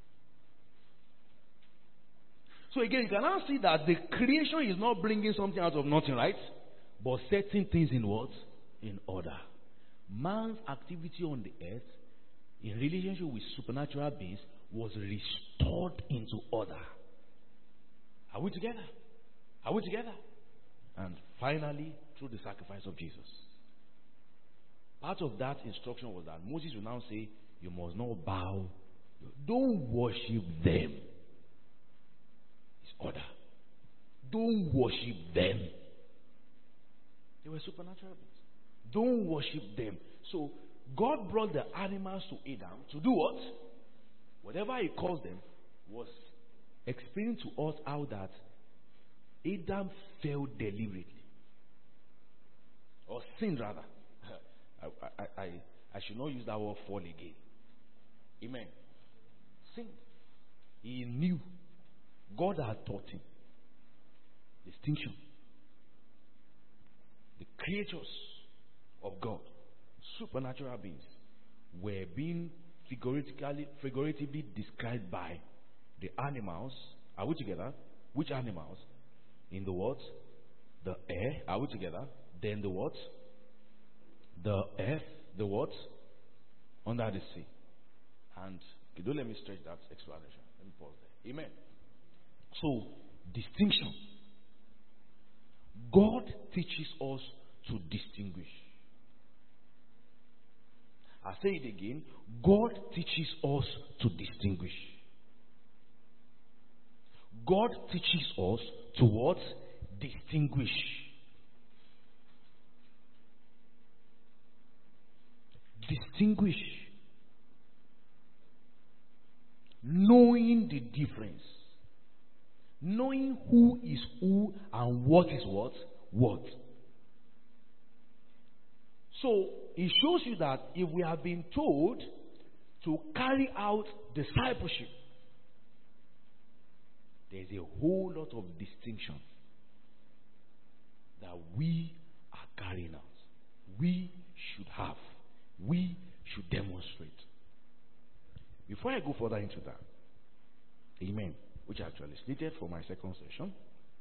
So again, you can now see that the creation is not bringing something out of nothing, right? But setting things in what? In order. Man's activity on the earth, in relationship with supernatural beings, was restored into order. Are we together? Are we together? And finally, through the sacrifice of Jesus. Part of that instruction was that Moses will now say, you must not bow. Don't worship them. It's order. Don't worship them. They were supernatural beings. Don't worship them. So, God brought the animals to Adam to do what? Whatever he calls them was explaining to us how that Adam failed deliberately. Or sinned rather. I should not use that word fall again. Amen. Sinned. He knew. God had taught him. Distinction. The creatures of God, supernatural beings, were being figuratively described by the animals. Are we together? Which animals? In the what? The air. Are we together? Then the what? The earth. The what? Under the sea. And don't let me stretch that explanation. Let me pause there. Amen. So, distinction. God teaches us to distinguish. I say it again. God teaches us to distinguish. God teaches us to what? Distinguish. Distinguish. Knowing the difference. Knowing who is who and what is what? What. So, it shows you that if we have been told to carry out discipleship, there's a whole lot of distinction that we are carrying out. We should have. We should demonstrate. Before I go further into that, amen, which I actually slated for my second session.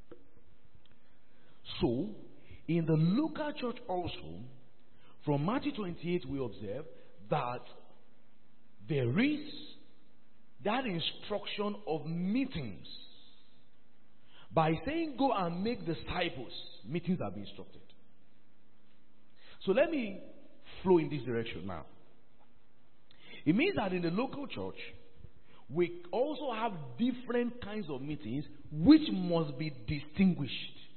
So, in the local church also, from Matthew 28, we observe that there is that instruction of meetings. By saying, go and make disciples, meetings have been instructed. So let me flow in this direction now. It means that in the local church, we also have different kinds of meetings which must be distinguished.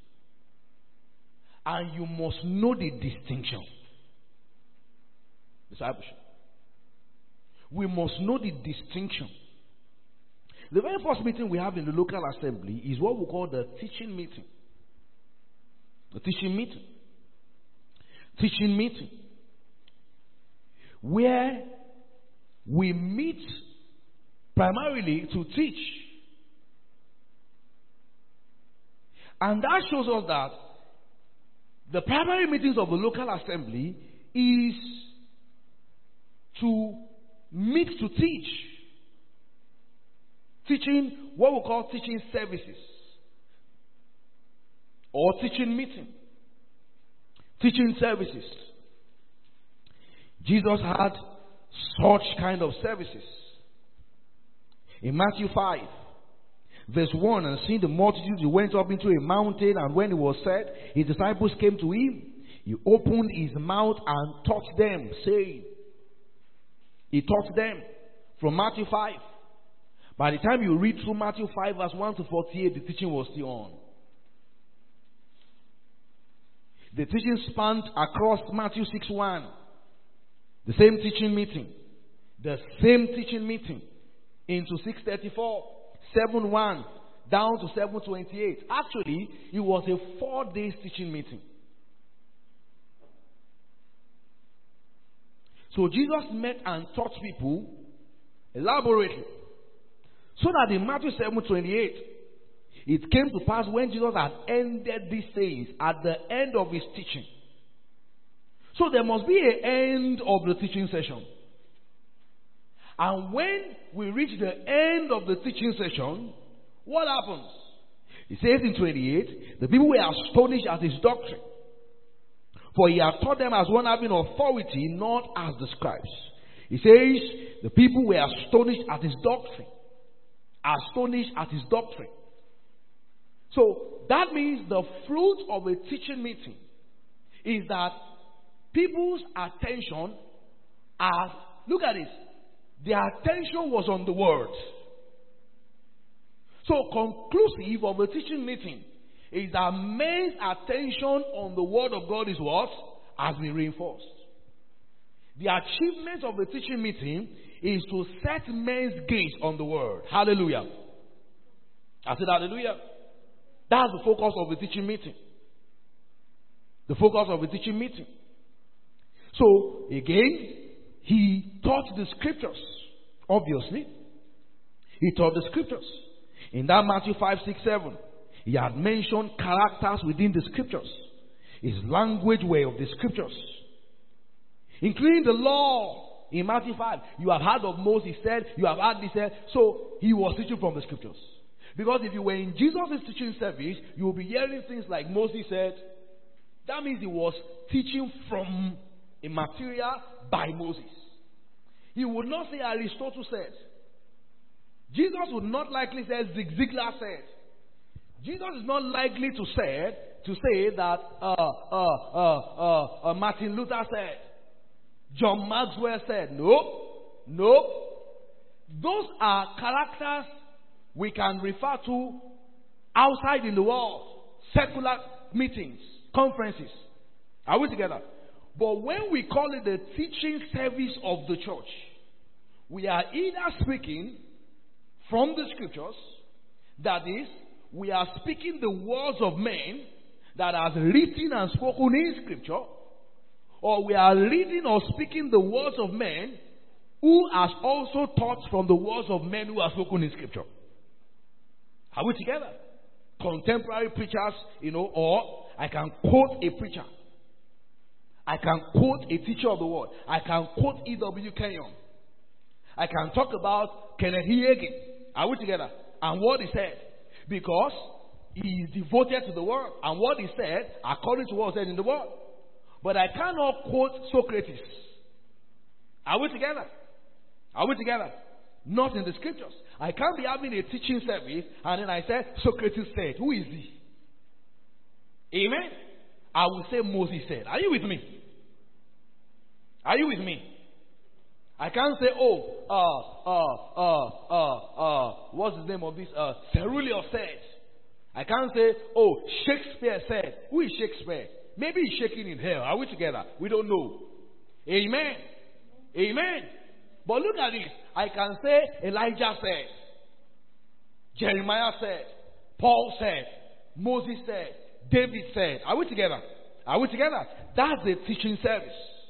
And you must know the distinction. Discipleship. We must know the distinction. The very first meeting we have in the local assembly is what we call the teaching meeting. The teaching meeting. Teaching meeting. Where we meet primarily to teach. And that shows us that the primary meetings of the local assembly is to meet to teach. Teaching, what we call teaching services. Or teaching meeting. Teaching services. Jesus had such kind of services. In Matthew 5, verse 1, and seeing the multitude, he went up into a mountain, and when it was said, his disciples came to him. He opened his mouth and taught them, saying, he taught them from Matthew 5. By the time you read through Matthew 5, verse 1 to 48, the teaching was still on. The teaching spanned across Matthew 6:1. The same teaching meeting. The same teaching meeting into 6:34. 7:1. down to 7:28. Actually, it was a 4-day teaching meeting. So Jesus met and taught people elaborately. So that in Matthew 7:28, it came to pass when Jesus had ended these sayings at the end of his teaching. So there must be an end of the teaching session. And when we reach the end of the teaching session, what happens? It says in 28, the people were astonished at his doctrine. For he had taught them as one having authority, not as the scribes. He says, the people were astonished at his doctrine. Astonished at his doctrine. So, that means the fruit of a teaching meeting is that people's attention look at this, their attention was on the word. So, conclusive of a teaching meeting is that men's attention on the word of God is what? Has been reinforced. The achievement of the teaching meeting is to set men's gaze on the word. Hallelujah. I said hallelujah. That's the focus of the teaching meeting. The focus of the teaching meeting. So, again, he taught the scriptures. Obviously. He taught the scriptures. In that Matthew 5, 6, 7, he had mentioned characters within the scriptures. His language were of the scriptures. Including the law in Matthew 5. You have heard of Moses said, you have heard this said. So, he was teaching from the scriptures. Because if you were in Jesus' teaching service, you will be hearing things like Moses said. That means he was teaching from a material by Moses. He would not say Aristotle said. Jesus would not likely say Zig Ziglar said. Jesus is not likely to say that Martin Luther said. John Maxwell said. No. Those are characters we can refer to outside in the world. Secular meetings, conferences. Are we together? But when we call it the teaching service of the church, we are either speaking from the scriptures, that is, we are speaking the words of men that are written and spoken in scripture, or we are reading or speaking the words of men who has also taught from the words of men who are spoken in scripture. Are we together? Contemporary preachers, or I can quote a preacher. I can quote a teacher of the word. I can quote E.W. Kenyon. I can talk about Kenneth Hagin. Are we together? And what he said. Because he is devoted to the word. And what he said, according to what he said in the word. But I cannot quote Socrates. Are we together? Are we together? Not in the scriptures. I can't be having a teaching service and then I say, Socrates said. Who is he? Amen? I will say Moses said. Are you with me? Are you with me? I can't say, what's the name of this? Cerulio said. I can't say, Shakespeare said. Who is Shakespeare? Maybe he's shaking in hell. Are we together? We don't know. Amen. Amen. But look at this. I can say Elijah said. Jeremiah said. Paul said. Moses said. David said. Are we together? Are we together? That's the teaching service.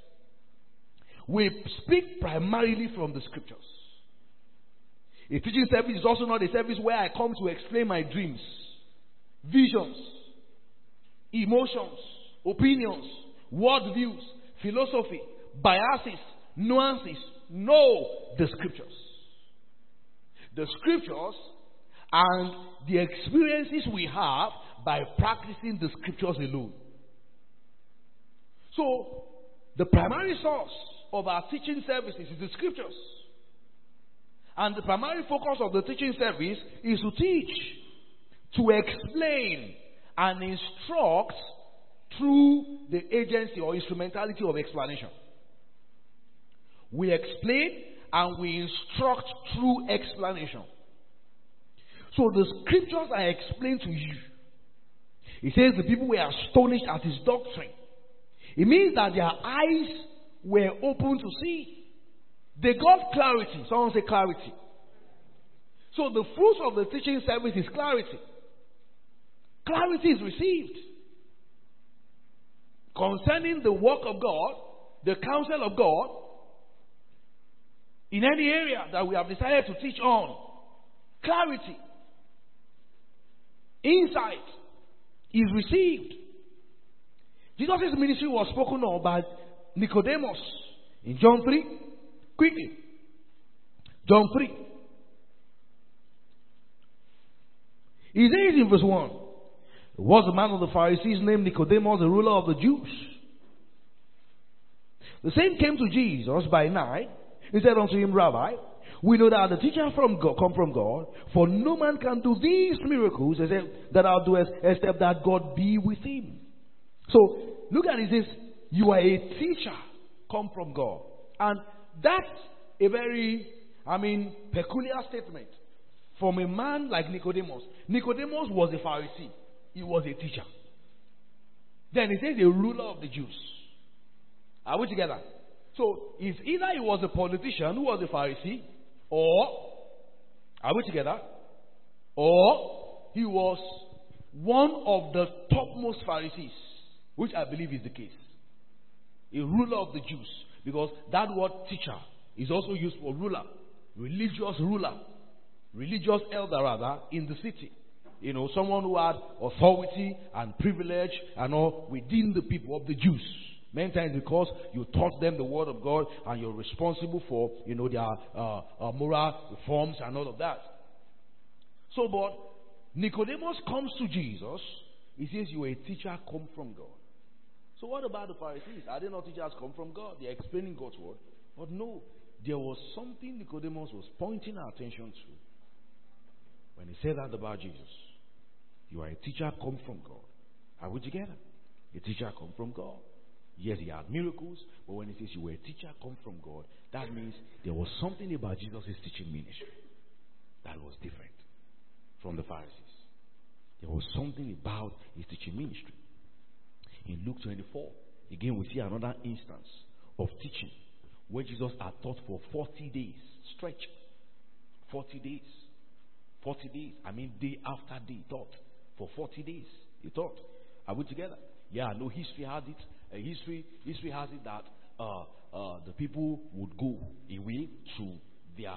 We speak primarily from the scriptures. A teaching service is also not a service where I come to explain my dreams, visions, emotions, opinions, worldviews, philosophy, biases, nuances. No, the scriptures. The scriptures and the experiences we have by practicing the scriptures alone. So, the primary source of our teaching services is the scriptures. And the primary focus of the teaching service is to teach, to explain, and instruct through the agency or instrumentality of explanation. We explain and we instruct through explanation. So the scriptures I explained to you. It says the people were astonished at his doctrine. It means that their eyes were open to see. They got clarity. Someone say clarity. So the fruit of the teaching service is clarity. Clarity is received concerning the work of God, the counsel of God, in any area that we have decided to teach on. Clarity, insight is received. Jesus' ministry was spoken of by Nicodemus in John 3. Quickly. John 3. He says in verse 1, there was a man of the Pharisees named Nicodemus, the ruler of the Jews. The same came to Jesus by night. He said unto him, Rabbi, we know that the teacher from God, come from God, for no man can do these miracles except that thou doest, except that God be with him. So, look at it, it says, you are a teacher come from God. And that's a very, peculiar statement from a man like Nicodemus. Nicodemus was a Pharisee. He was a teacher. Then it says a ruler of the Jews. Are we together? So, it's either he was a politician who was a Pharisee, or, are we together? Or he was one of the topmost Pharisees, which I believe is the case. A ruler of the Jews. Because that word teacher is also used for ruler. Religious ruler. Religious elder rather, in the city. You know, someone who had authority and privilege and all within the people of the Jews. Many times because you taught them the word of God and you're responsible for, their moral reforms and all of that. So, but Nicodemus comes to Jesus. He says, you are a teacher come from God. So what about the Pharisees? Are they not teachers come from God? They're explaining God's word. But no, there was something Nicodemus was pointing our attention to when he said that about Jesus. You are a teacher come from God. Are we together? A teacher come from God. Yes, he had miracles, but when he says you were a teacher come from God, that means there was something about Jesus' teaching ministry that was different from the Pharisees. There was something about his teaching ministry. In Luke 24, again we see another instance of teaching where Jesus had taught for 40 days, stretch. 40 days. 40 days. Day after day, taught. For 40 days, he taught. Are we together? Yeah, I know history has it. History has it that the people would go away to their,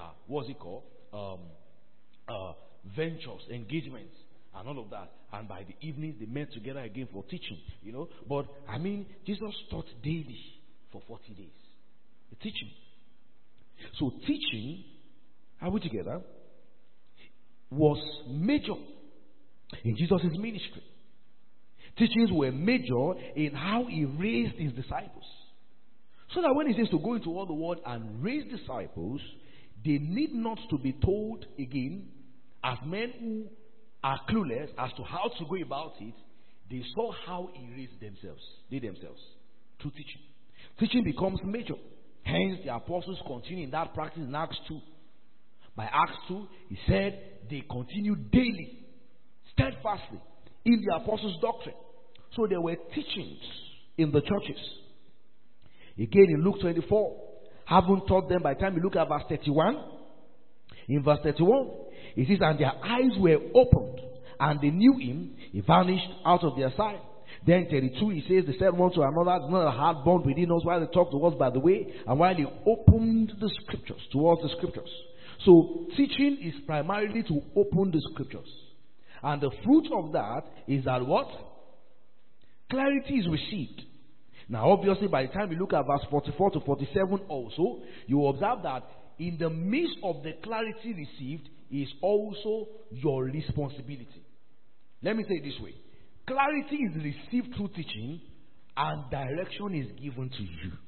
ventures, engagements, and all of that. And by the evenings, they met together again for teaching, But, Jesus taught daily for 40 days. The teaching. So, teaching, are we together, was major in Jesus' ministry. Teachings were major in how he raised his disciples. So that when he says to go into all the world and raise disciples, they need not to be told again, as men who are clueless as to how to go about it. They saw how he raised themselves, through teaching. Teaching becomes major. Hence, the apostles continue in that practice in Acts 2. By Acts 2, he said they continued daily, steadfastly, in the apostles' doctrine. So there were teachings in the churches. Again in Luke 24, having taught them, by the time you look at verse 31, in verse 31, it says, and their eyes were opened, and they knew him. He vanished out of their sight. Then 32, he says, they said one to another, another heart burned within us while they talked to us by the way, and while they opened the scriptures, towards the scriptures. So teaching is primarily to open the scriptures. And the fruit of that is that what? Clarity is received. Now obviously by the time you look at verse 44 to 47 also, you observe that in the midst of the clarity received is also your responsibility. Let me say it this way. Clarity is received through teaching and direction is given to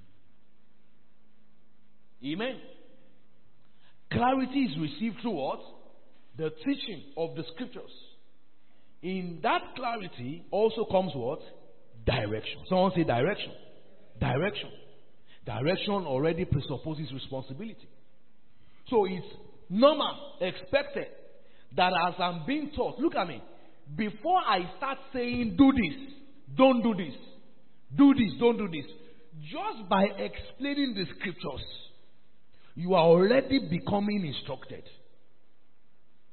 you. Amen. Clarity is received through what? The teaching of the scriptures. In that clarity also comes what? Direction. Someone say direction. Direction. Direction already presupposes responsibility. So it's normal, expected, that as I'm being taught, look at me, before I start saying do this, don't do this, do this, don't do this, just by explaining the scriptures, you are already becoming instructed.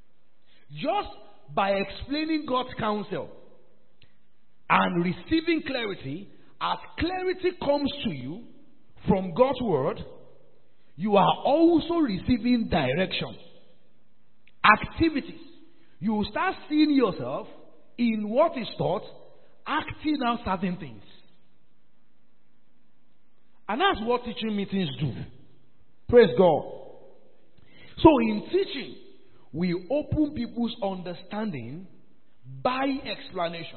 Just by explaining God's counsel and receiving clarity, as clarity comes to you from God's word, you are also receiving direction, activities. You will start seeing yourself in what is taught, acting out certain things. And that's what teaching meetings do. Praise God. So in teaching, we open people's understanding by explanation.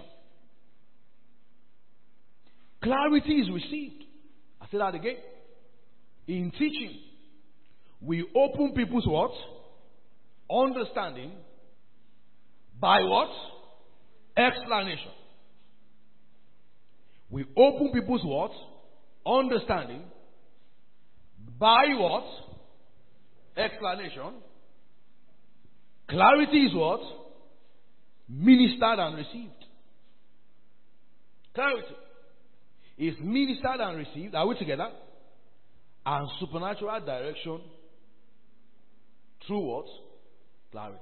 Clarity is received. I say that again. In teaching, we open people's what? Understanding by what? Explanation. We open people's what? Understanding by what? Explanation. Clarity is what? Ministered and received. Clarity is ministered and received. Are we together? And supernatural direction through what? Clarity.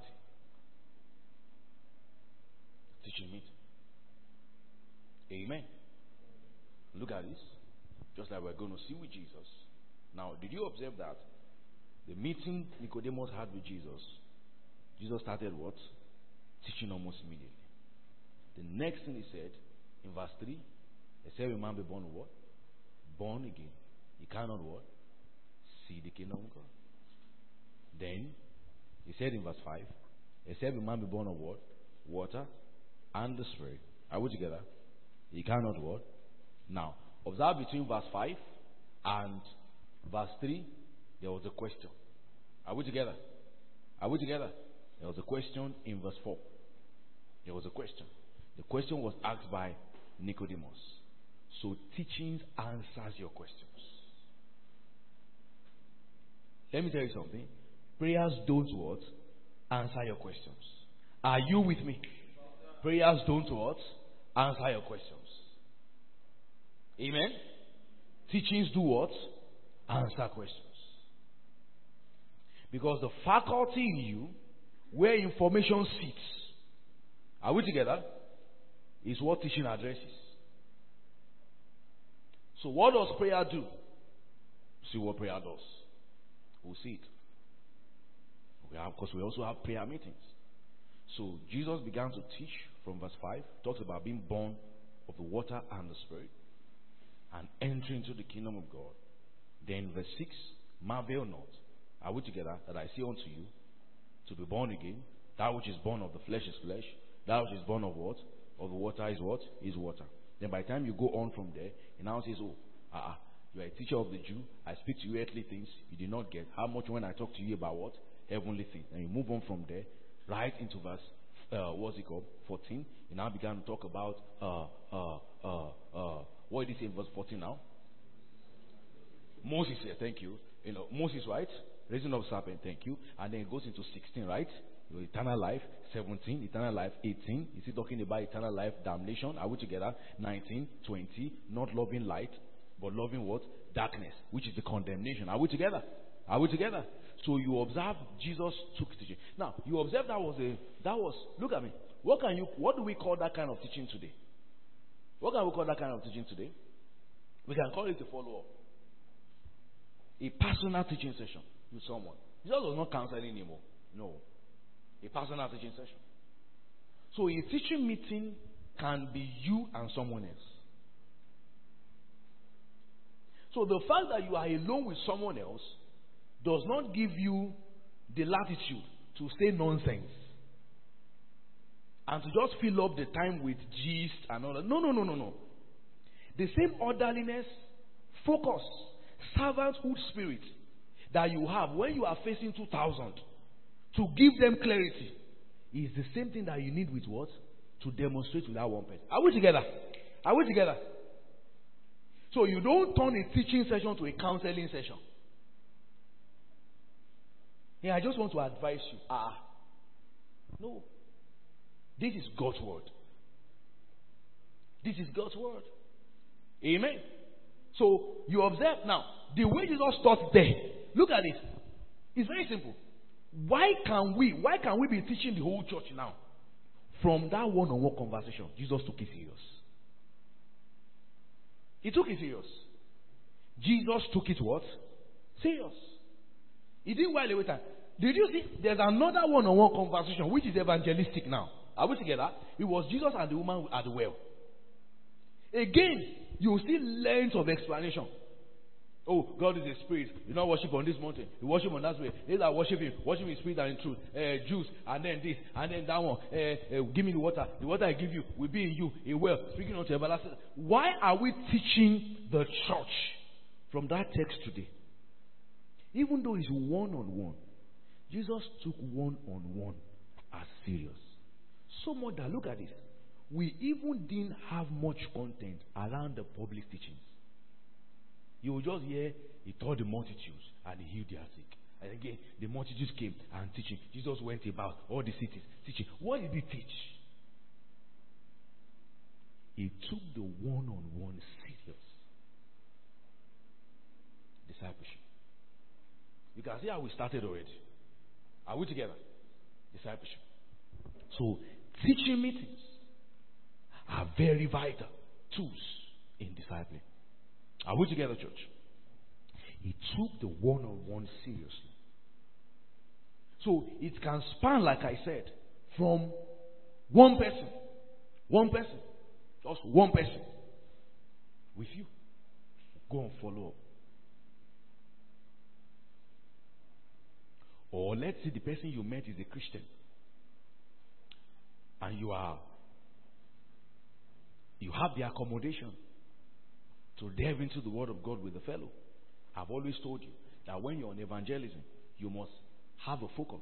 Teaching meeting. Amen. Look at this. Just like we're going to see with Jesus. Now, did you observe that? The meeting Nicodemus had with Jesus, Jesus started what? Teaching almost immediately. The next thing he said, in verse 3, except a man be born of what? Born again. He cannot what? See the kingdom of God. Then, he said in verse 5, except a man be born of what? Water and the Spirit. Are we together? He cannot what? Now, observe between verse 5 and verse 3, there was a question. Are we together? Are we together? There was a question in verse 4. There was a question. The question was asked by Nicodemus. So teachings answers your questions. Let me tell you something. Prayers don't what? Answer your questions. Are you with me? Prayers don't what? Answer your questions. Amen? Teachings do what? Answer questions. Because the faculty in you where information sits, are we together? Is what teaching addresses. So what does prayer do? See what prayer does. We'll see it. Because we also have prayer meetings. So Jesus began to teach from verse 5. Talks about being born of the water and the Spirit. And entering into the kingdom of God. Then verse 6. Marvel not. Are we together? That I say unto you, to be born again. That which is born of the flesh is flesh. That which is born of what? Of the water is what? Is water. Then by the time you go on from there, he now says, oh, you are a teacher of the Jew. I speak to you earthly things you did not get. How much when I talk to you about what? Heavenly things. And you move on from there, right into verse, what's it called? 14. He now began to talk about, what did he say in verse 14 now? Moses here, thank you. You know, Moses, right? Raising up serpent, thank you. And then it goes into 16, right? Eternal life, 17, eternal life, 18. Is he talking about eternal life, damnation? Are we together? 19, 20, not loving light, but loving what? Darkness, which is the condemnation. Are we together? Are we together? So you observe Jesus took teaching. Now, you observe that was, look at me. What do we call that kind of teaching today? What can we call that kind of teaching today? We can call it a follow-up. A personal teaching session with someone. Jesus was not counseling anymore. No. A personal teaching session. So a teaching meeting can be you and someone else. So the fact that you are alone with someone else does not give you the latitude to say nonsense and to just fill up the time with gist and all that. No. The same orderliness, focus, servanthood spirit that you have when you are facing 2,000 to give them clarity is the same thing that you need with what? To demonstrate with that one person. Are we together? Are we together? So you don't turn a teaching session to a counseling session. Yeah, I just want to advise you. No. This is God's word. This is God's word. Amen. So you observe now the way Jesus taught there. Look at it. It's very simple. Why can we be teaching the whole church now? From that one-on-one conversation, Jesus took it serious. He took it serious. Jesus took it what? Serious. He didn't while away time. Did you see? There's another one-on-one conversation which is evangelistic now. Are we together? It was Jesus and the woman at the well. Again, you see lengths of explanation. Oh, God is a spirit. You don't worship on this mountain. You worship on that way. They that worship Him in spirit and in truth. Juice, and then this, and then that one. Give me the water. The water I give you will be in you, a well, speaking unto everlasting. Why are we teaching the church from that text today? Even though it's one-on-one, Jesus took one-on-one as serious. So much that, look at this, we even didn't have much content around the public teachings. You will just hear, He taught the multitudes and He healed their sick. And again, the multitudes came and teaching. Jesus went about all the cities teaching. What did He teach? He took the one-on-one serious. Discipleship. You can see how we started already. Are we together? Discipleship. So, teaching meetings are very vital tools in discipling. Are we together, church? He took the one-on-one seriously. So, it can span, like I said, from one person, just one person, with you. Go and follow up. Or let's say the person you met is a Christian. And you have the accommodation to delve into the Word of God with the fellow. I've always told you that when you're on evangelism, you must have a focus.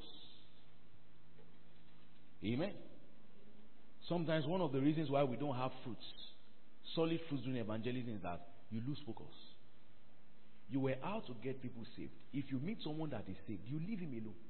Amen. Sometimes one of the reasons why we don't have fruits, solid fruits during evangelism, is that you lose focus. You were out to get people saved. If you meet someone that is saved, you leave him alone.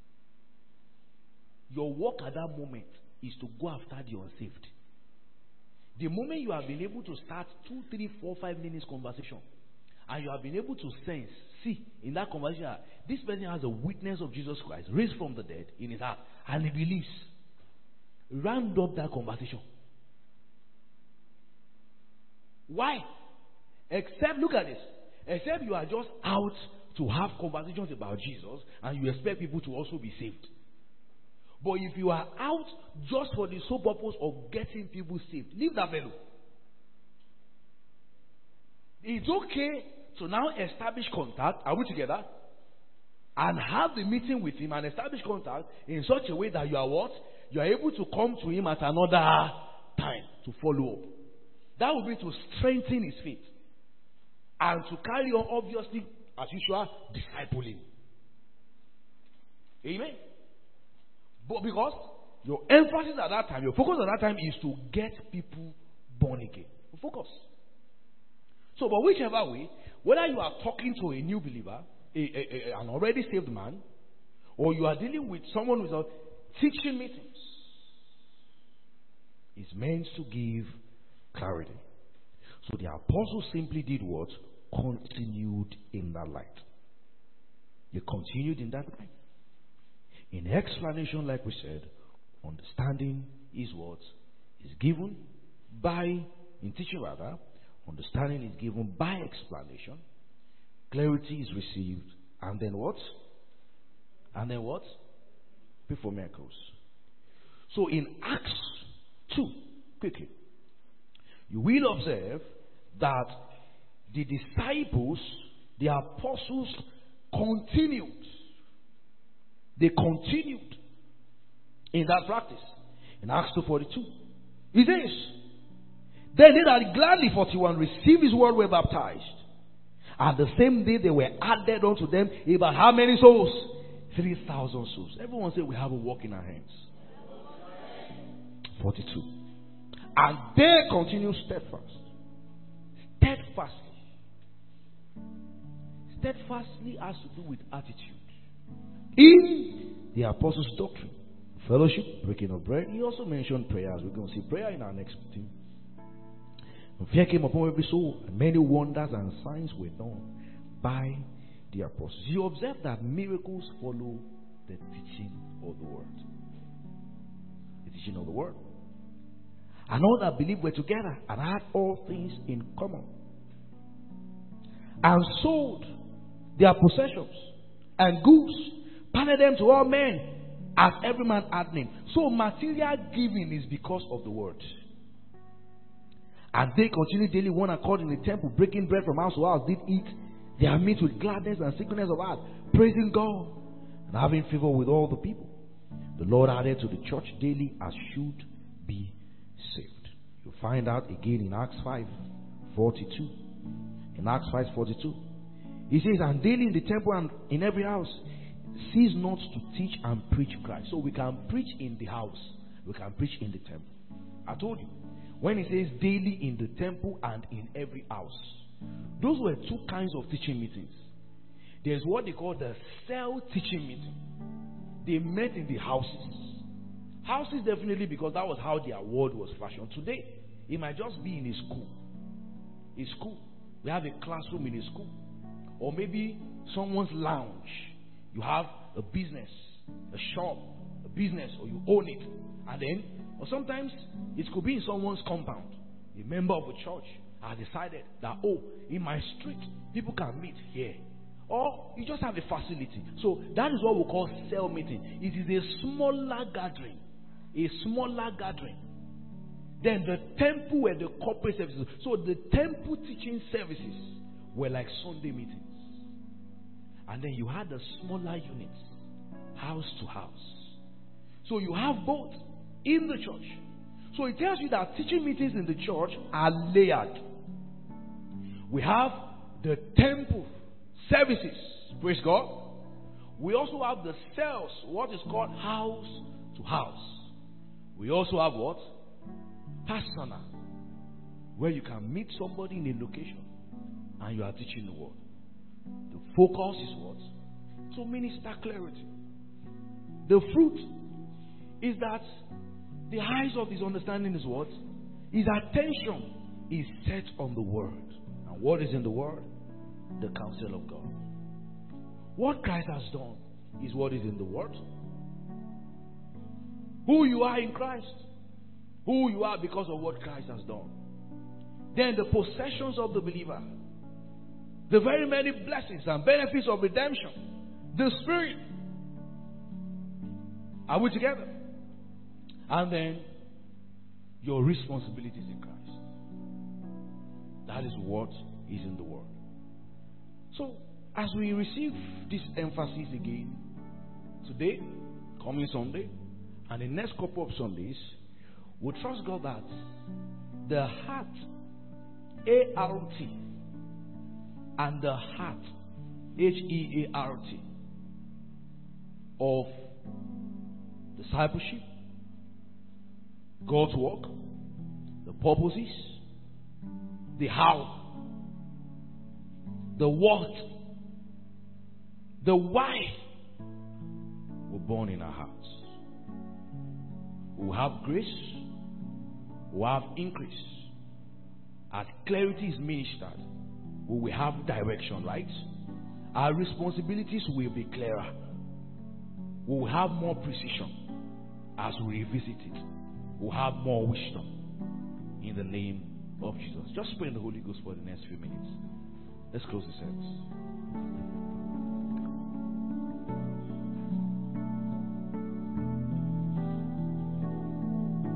Your work at that moment is to go after the unsaved. The moment you have been able to start 2, 3, 4, 5 minutes conversation, and you have been able to sense, see, in that conversation, this person has a witness of Jesus Christ raised from the dead in his heart, and he believes. Round up that conversation. Why? Except, look at this. Except you are just out to have conversations about Jesus and you expect people to also be saved. But if you are out just for the sole purpose of getting people saved, leave that fellow. It's okay to now establish contact. Are we together? And have the meeting with him and establish contact in such a way that you are what? You are able to come to him at another time to follow up. That will be to strengthen his faith. And to carry on, obviously, as usual, discipling. Amen. But because your emphasis at that time, your focus at that time is to get people born again. Focus. So, but whichever way, whether you are talking to a new believer, an already saved man, or you are dealing with someone without teaching meetings, it's meant to give clarity. So the apostles simply did what? Continued in that light. They continued in that light. In explanation, like we said, understanding is what is given by, in teaching rather, understanding is given by explanation. Clarity is received. And then what? And then what? Before miracles. So in Acts 2, quickly, you will observe that the disciples, the apostles, continued. They continued in that practice. In Acts 2:42, it says, then they that gladly 41 received his word were baptized. And the same day they were added unto them about how many souls? 3,000 souls. Everyone say we have a work in our hands. 42. And they continue steadfast. Steadfastly. Steadfastly has to do with attitude. In the apostles' doctrine, fellowship, breaking of bread. He also mentioned prayers. We're going to see prayer in our next meeting. And fear came upon every soul, and many wonders and signs were done by the apostles. You observe that miracles follow the teaching of the word. The teaching of the word. And all that believed were together and had all things in common, and sold their possessions and goods, parted them to all men, as every man had need. So material giving is because of the word. And they continued daily one accord in the temple, breaking bread from house to house, did eat their meat with gladness and singleness of heart, praising God and having favor with all the people. The Lord added to the church daily as should be saved. You'll find out again in Acts 5:42. In Acts 5:42, he says, and daily in the temple and in every house, cease not to teach and preach Christ. So we can preach in the house, we can preach in the temple. I told you, when he says daily in the temple and in every house, those were two kinds of teaching meetings. There's what they call the cell teaching meeting. They met in the houses. Houses definitely, because that was how their word was fashioned. Today, it might just be in a school. A school. We have a classroom in a school. Or maybe someone's lounge. You have a business, a shop, a business, or you own it. And then, or sometimes it could be in someone's compound. A member of a church has decided that, oh, in my street, people can meet here. Or you just have a facility. So that is what we call cell meeting. It is a smaller gathering. A smaller gathering. Then the temple were the corporate services. So the temple teaching services were like Sunday meetings. And then you had the smaller units, house to house. So you have both in the church. So it tells you that teaching meetings in the church are layered. We have the temple services, praise God. We also have the cells, what is called house to house. We also have what? Personal, where you can meet somebody in a location and you are teaching the word. The focus is what? To minister clarity. The fruit is that the eyes of his understanding is what? His attention is set on the word. And what is in the word? The counsel of God. What Christ has done is what is in the word. Who you are in Christ. Who you are because of what Christ has done. Then the possessions of the believer. The very many blessings and benefits of redemption. The Spirit. Are we together? And then your responsibilities in Christ. That is what is in the word. So, as we receive this emphasis again, today, coming Sunday, and the next couple of Sundays, we trust God that the heart, A-R-T, and the heart, H-E-A-R-T, of discipleship, God's work, the purposes, the how, the what, the why were born in our hearts. We have grace, we have increase. As clarity is ministered, we will have direction, right? Our responsibilities will be clearer. We will have more precision as we revisit it. We'll have more wisdom in the name of Jesus. Just pray in the Holy Ghost for the next few minutes. Let's close the service.